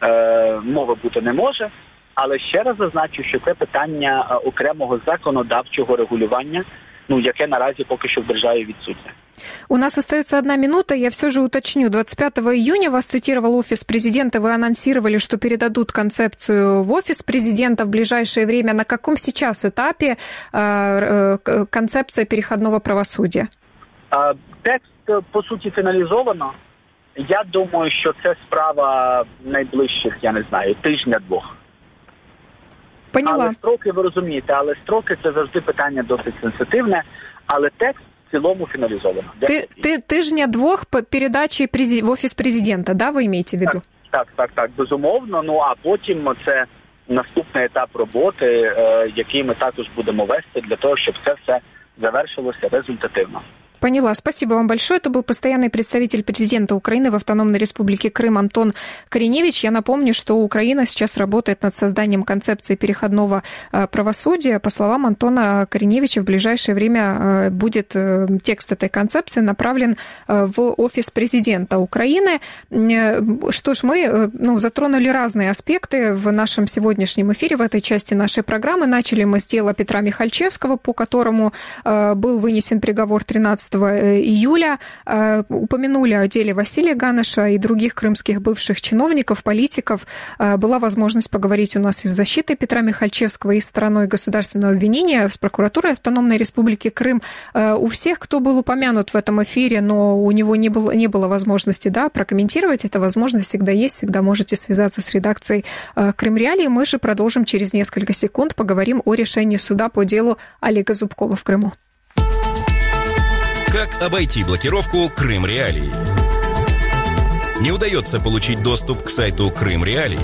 мови бути не може. Але ще раз зазначу, що це питання окремого законодавчого регулювання, яке наразі поки що в державі відсутнє. У нас остается 1 минута, я все же уточню. 25 июня вас цитировал Офис Президента, вы анонсировали, что передадут концепцию в Офис Президента в ближайшее время. На каком сейчас этапе концепция переходного правосудия? Текст, по суті, фіналізовано. Я думаю, що це справа найближчих, тижня-двох. Поняла. Але строки, ви розумієте, строки – це завжди питання досить сенситивне, але текст в цілому фіналізовано. Тижня-двох по передаче в Офис Президента, да, вы имеете в виду? Так, безумовно. Ну, а потім це наступний етап роботи, який ми також будемо вести для того, щоб це все завершилося результативно. Поняла. Спасибо вам большое. Это был постоянный представитель президента Украины в Автономной Республике Крым Антон Кореневич. Я напомню, что Украина сейчас работает над созданием концепции переходного правосудия. По словам Антона Кореневича, в ближайшее время будет текст этой концепции направлен в офис президента Украины. Что ж, мы затронули разные аспекты в нашем сегодняшнем эфире, в этой части нашей программы. Начали мы с дела Петра Михальчевского, по которому был вынесен приговор 13 июля. Упомянули о деле Василия Ганыша и других крымских бывших чиновников, политиков. Была возможность поговорить у нас и с защитой Петра Михальчевского, и с стороной государственного обвинения, с прокуратурой Автономной Республики Крым. У всех, кто был упомянут в этом эфире, но у него не было возможности прокомментировать, эта возможность всегда есть, всегда можете связаться с редакцией Крым Реалии. Мы же продолжим через несколько секунд, поговорим о решении суда по делу Олега Зубкова в Крыму. Как обойти блокировку Крым Реалии? Не удается получить доступ к сайту Крым Реалии?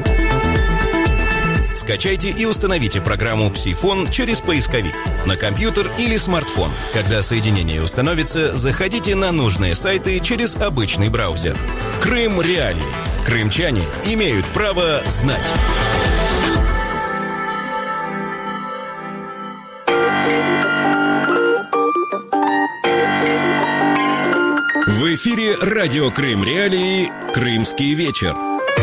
Скачайте и установите программу «Псифон» через поисковик на компьютер или смартфон. Когда соединение установится, заходите на нужные сайты через обычный браузер. Крым Реалии. Крымчане имеют право знать. В эфире радио Крым Реалии «Крымский вечер».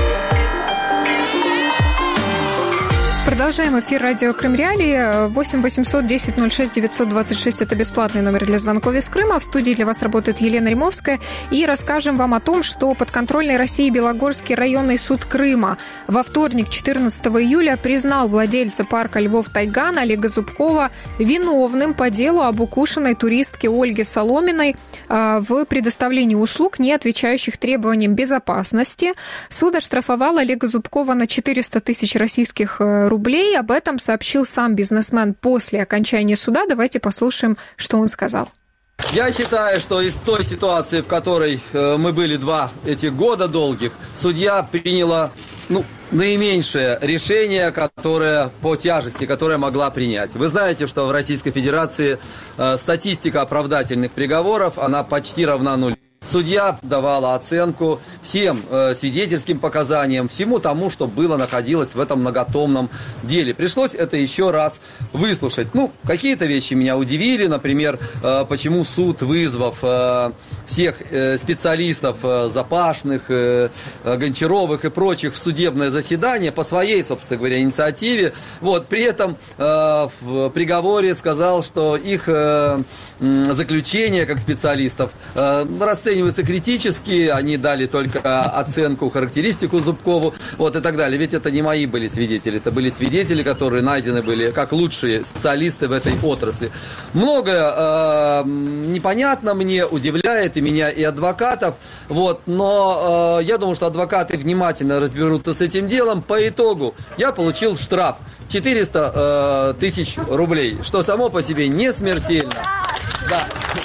Продолжаем эфир радио Крым Реалии. 8 800 10 06 926 – это бесплатный номер для звонков из Крыма. В студии для вас работает Елена Римовская. И расскажем вам о том, что подконтрольный России Белогорский районный суд Крыма во вторник, 14 июля, признал владельца парка Львов-Тайган Олега Зубкова виновным по делу об укушенной туристке Ольге Соломиной в предоставлении услуг, не отвечающих требованиям безопасности. Суд оштрафовал Олега Зубкова на 400 тысяч российских рублей. Об этом сообщил сам бизнесмен после окончания суда. Давайте послушаем, что он сказал. Я считаю, что из той ситуации, в которой мы были 2 этих года долгих, судья приняла наименьшее решение, которое по тяжести, которое могла принять. Вы знаете, что в Российской Федерации статистика оправдательных приговоров, она почти равна нулю. Судья давала оценку всем свидетельским показаниям, всему тому, что находилось в этом многотомном деле. Пришлось это еще раз выслушать. Какие-то вещи меня удивили, например, почему суд, вызвав всех специалистов, Запашных, Гончаровых и прочих в судебное заседание по своей, собственно говоря, инициативе, при этом в приговоре сказал, что их заключение как специалистов расцениваются критически, они дали только оценку, характеристику Зубкову, и так далее. Ведь это не мои были свидетели, это были свидетели, которые найдены были как лучшие специалисты в этой отрасли. Многое непонятно мне, удивляет и меня, и адвокатов, но я думаю, что адвокаты внимательно разберутся с этим делом. По итогу я получил штраф 400 тысяч рублей, что само по себе не смертельно. Да.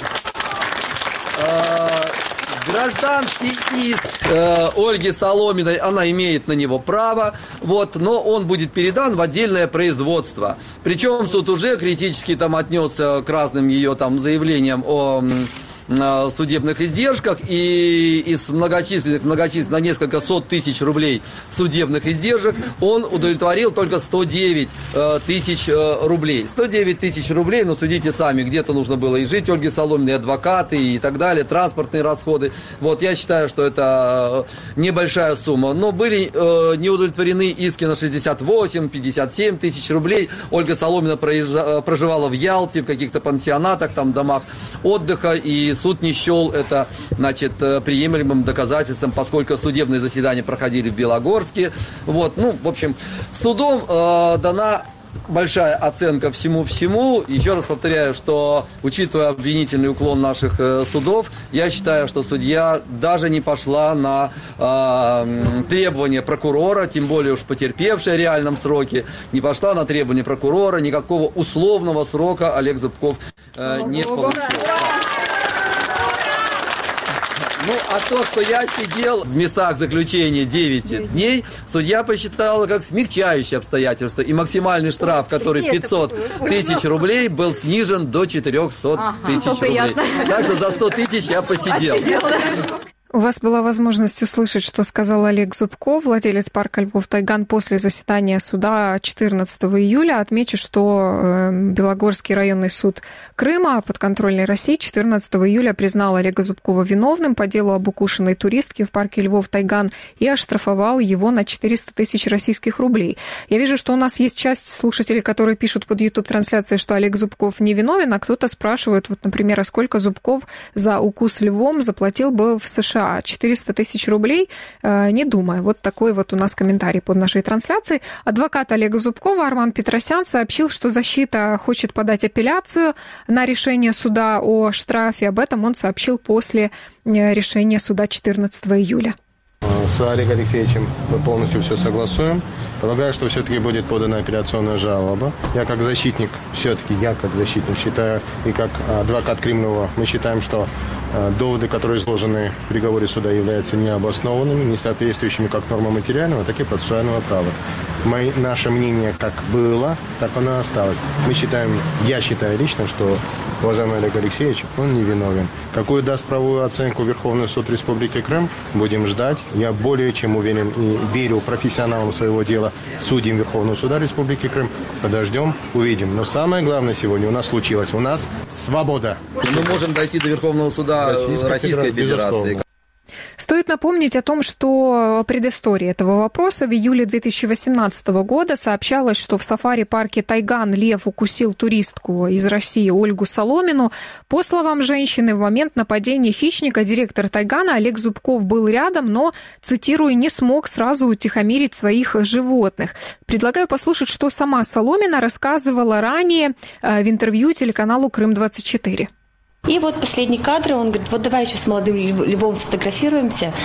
Гражданский иск Ольги Соломиной, она имеет на него право, но он будет передан в отдельное производство. Причем суд уже критически отнесся к разным ее заявлениям о судебных издержках, и из многочисленных на несколько сот тысяч рублей судебных издержек он удовлетворил только 109 тысяч рублей. 109 тысяч рублей, судите сами, где-то нужно было и жить Ольге Соломиной, адвокаты и так далее, транспортные расходы. Я считаю, что это небольшая сумма. Но были не удовлетворены иски на 68-57 тысяч рублей. Ольга Соломина проживала в Ялте, в каких-то пансионатах, домах отдыха, и суд не счел это, приемлемым доказательством, поскольку судебные заседания проходили в Белогорске. В общем, судом дана большая оценка всему-всему. Еще раз повторяю, что, учитывая обвинительный уклон наших судов, я считаю, что судья даже не пошла на требования прокурора, тем более уж потерпевшая в реальном сроке, не пошла на требования прокурора, никакого условного срока Олег Зубков не получил. Ну, а то, что я сидел в местах заключения 9 дней, судья посчитала как смягчающее обстоятельство. И максимальный штраф, который 500 тысяч рублей, был снижен до 400 тысяч рублей. Так что за 100 тысяч я посидел. У вас была возможность услышать, что сказал Олег Зубков, владелец парка Львов Тайган, после заседания суда 14 июля. Отмечу, что Белогорский районный суд Крыма, подконтрольной России, 14 июля признал Олега Зубкова виновным по делу об укушенной туристке в парке Львов Тайган и оштрафовал его на 400 тысяч российских рублей. Я вижу, что у нас есть часть слушателей, которые пишут под YouTube-трансляцией, что Олег Зубков не виновен, а кто-то спрашивает, вот, например, а сколько Зубков за укус львом заплатил бы в США? 400 тысяч рублей, не думаю. Вот такой вот у нас комментарий под нашей трансляцией. Адвокат Олега Зубкова Арман Петросян сообщил, что защита хочет подать апелляцию на решение суда о штрафе. Об этом он сообщил после решения суда 14 июля. С Олегом Алексеевичем мы полностью все согласуем. Полагаю, что все-таки будет подана апелляционная жалоба. Я как защитник считаю, и как адвокат Кремлева, мы считаем, что доводы, которые изложены в приговоре суда, являются необоснованными, не соответствующими как нормам материального, так и процессуального права. Наше мнение как было, так оно и осталось. Я считаю лично, что уважаемый Олег Алексеевич, он не виновен. Какую даст правовую оценку Верховный суд Республики Крым, будем ждать. Я более чем уверен и верю профессионалам своего дела, судьям Верховного суда Республики Крым. Подождем, увидим. Но самое главное сегодня у нас случилось. У нас свобода. Мы можем дойти до Верховного суда Российской Федерации. Стоит напомнить о том, что о предыстории этого вопроса. В июле 2018 года сообщалось, что в сафари-парке Тайган лев укусил туристку из России Ольгу Соломину. По словам женщины, в момент нападения хищника директор Тайгана Олег Зубков был рядом, но, цитирую, не смог сразу утихомирить своих животных. Предлагаю послушать, что сама Соломина рассказывала ранее в интервью телеканалу «Крым-24». И вот последний кадр, он говорит, вот давай еще с молодым львом сфотографируемся.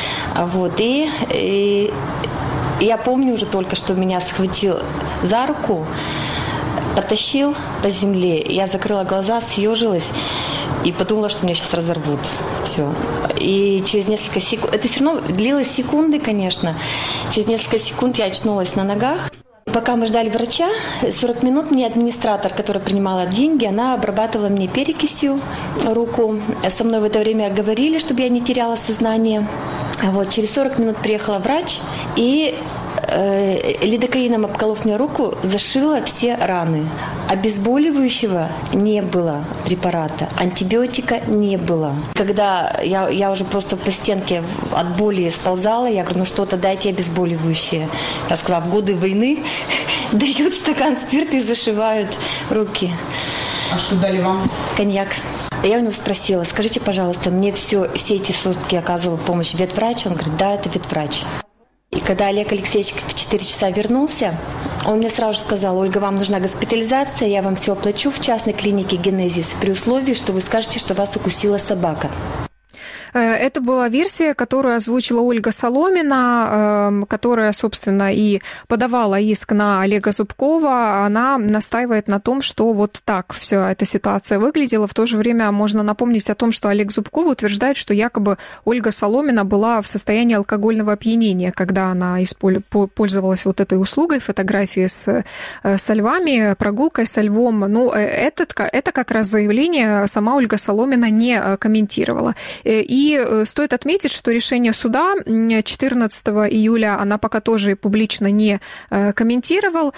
И я помню уже только, что меня схватил за руку, потащил по земле. Я закрыла глаза, съежилась и подумала, что меня сейчас разорвут. Все. И через несколько секунд, это все равно длилось секунды, конечно. Через несколько секунд я очнулась на ногах. Пока мы ждали врача, 40 минут мне администратор, которая принимала деньги, она обрабатывала мне перекисью руку. Со мной в это время говорили, чтобы я не теряла сознание. Через 40 минут приехала врач и лидокаином обколов мне руку, зашила все раны. Обезболивающего не было препарата, антибиотика не было. Когда я уже просто по стенке от боли сползала, я говорю, что-то дайте обезболивающее. Я сказала, в годы войны дают стакан спирта и зашивают руки. А что дали вам? Коньяк. Я у него спросила, скажите, пожалуйста, мне все эти сутки оказывал помощь ветврач? Он говорит, да, это ветврач. И когда Олег Алексеевич в 4 часа вернулся, он мне сразу же сказал, Ольга, вам нужна госпитализация, я вам все оплачу в частной клинике «Генезис» при условии, что вы скажете, что вас укусила собака. Это была версия, которую озвучила Ольга Соломина, которая, собственно, и подавала иск на Олега Зубкова. Она настаивает на том, что вот так вся эта ситуация выглядела. В то же время можно напомнить о том, что Олег Зубков утверждает, что якобы Ольга Соломина была в состоянии алкогольного опьянения, когда она пользовалась вот этой услугой фотографии со львами, прогулкой со львом. Ну, это как раз заявление сама Ольга Соломина не комментировала. И стоит отметить, что решение суда 14 июля она пока тоже публично не комментировала.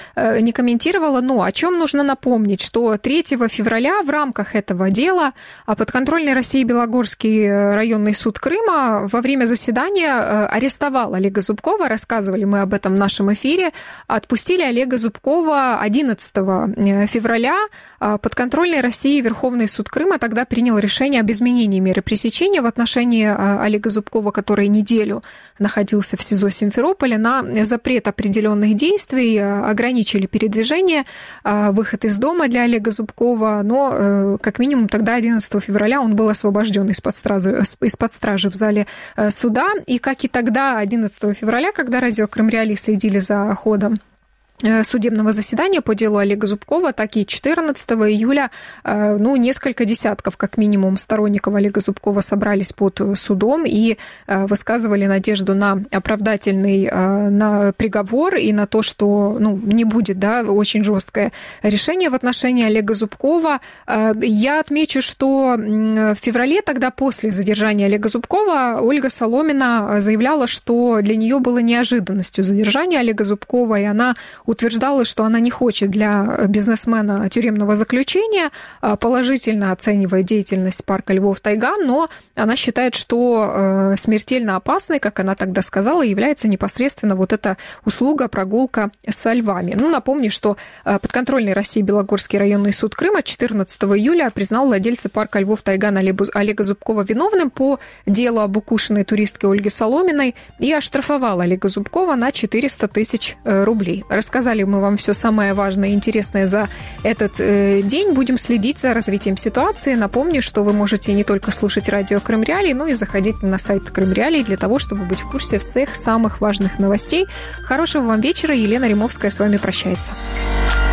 Но о чем нужно напомнить, что 3 февраля в рамках этого дела подконтрольный России Белогорский районный суд Крыма во время заседания арестовал Олега Зубкова. Рассказывали мы об этом в нашем эфире. Отпустили Олега Зубкова 11 февраля. Подконтрольный России Верховный суд Крыма тогда принял решение об изменении меры пресечения в отношении Олега Зубкова, который неделю находился в СИЗО Симферополя, на запрет определенных действий, ограничили передвижение, выход из дома для Олега Зубкова, но как минимум тогда, 11 февраля, он был освобожден из-под стражи в зале суда. И как и тогда, 11 февраля, когда радио Крым Реалии следили за ходом судебного заседания по делу Олега Зубкова, так и 14 июля, несколько десятков, как минимум, сторонников Олега Зубкова собрались под судом и высказывали надежду на оправдательный на приговор и на то, что не будет очень жесткое решение в отношении Олега Зубкова. Я отмечу, что в феврале, тогда после задержания Олега Зубкова, Ольга Соломина заявляла, что для нее было неожиданностью задержание Олега Зубкова, и она утверждала, что она не хочет для бизнесмена тюремного заключения, положительно оценивая деятельность парка Львов-Тайга, но она считает, что смертельно опасной, как она тогда сказала, является непосредственно вот эта услуга прогулка со львами. Напомню, что подконтрольный России Белогорский районный суд Крыма 14 июля признал владельца парка Львов-Тайган Олега Зубкова виновным по делу об укушенной туристке Ольге Соломиной и оштрафовал Олега Зубкова на 400 тысяч рублей. Рассказали мы вам все самое важное и интересное за этот день. Будем следить за развитием ситуации. Напомню, что вы можете не только слушать радио Крым Реалии, но и заходить на сайт Крым Реалии для того, чтобы быть в курсе всех самых важных новостей. Хорошего вам вечера. Елена Римовская с вами прощается.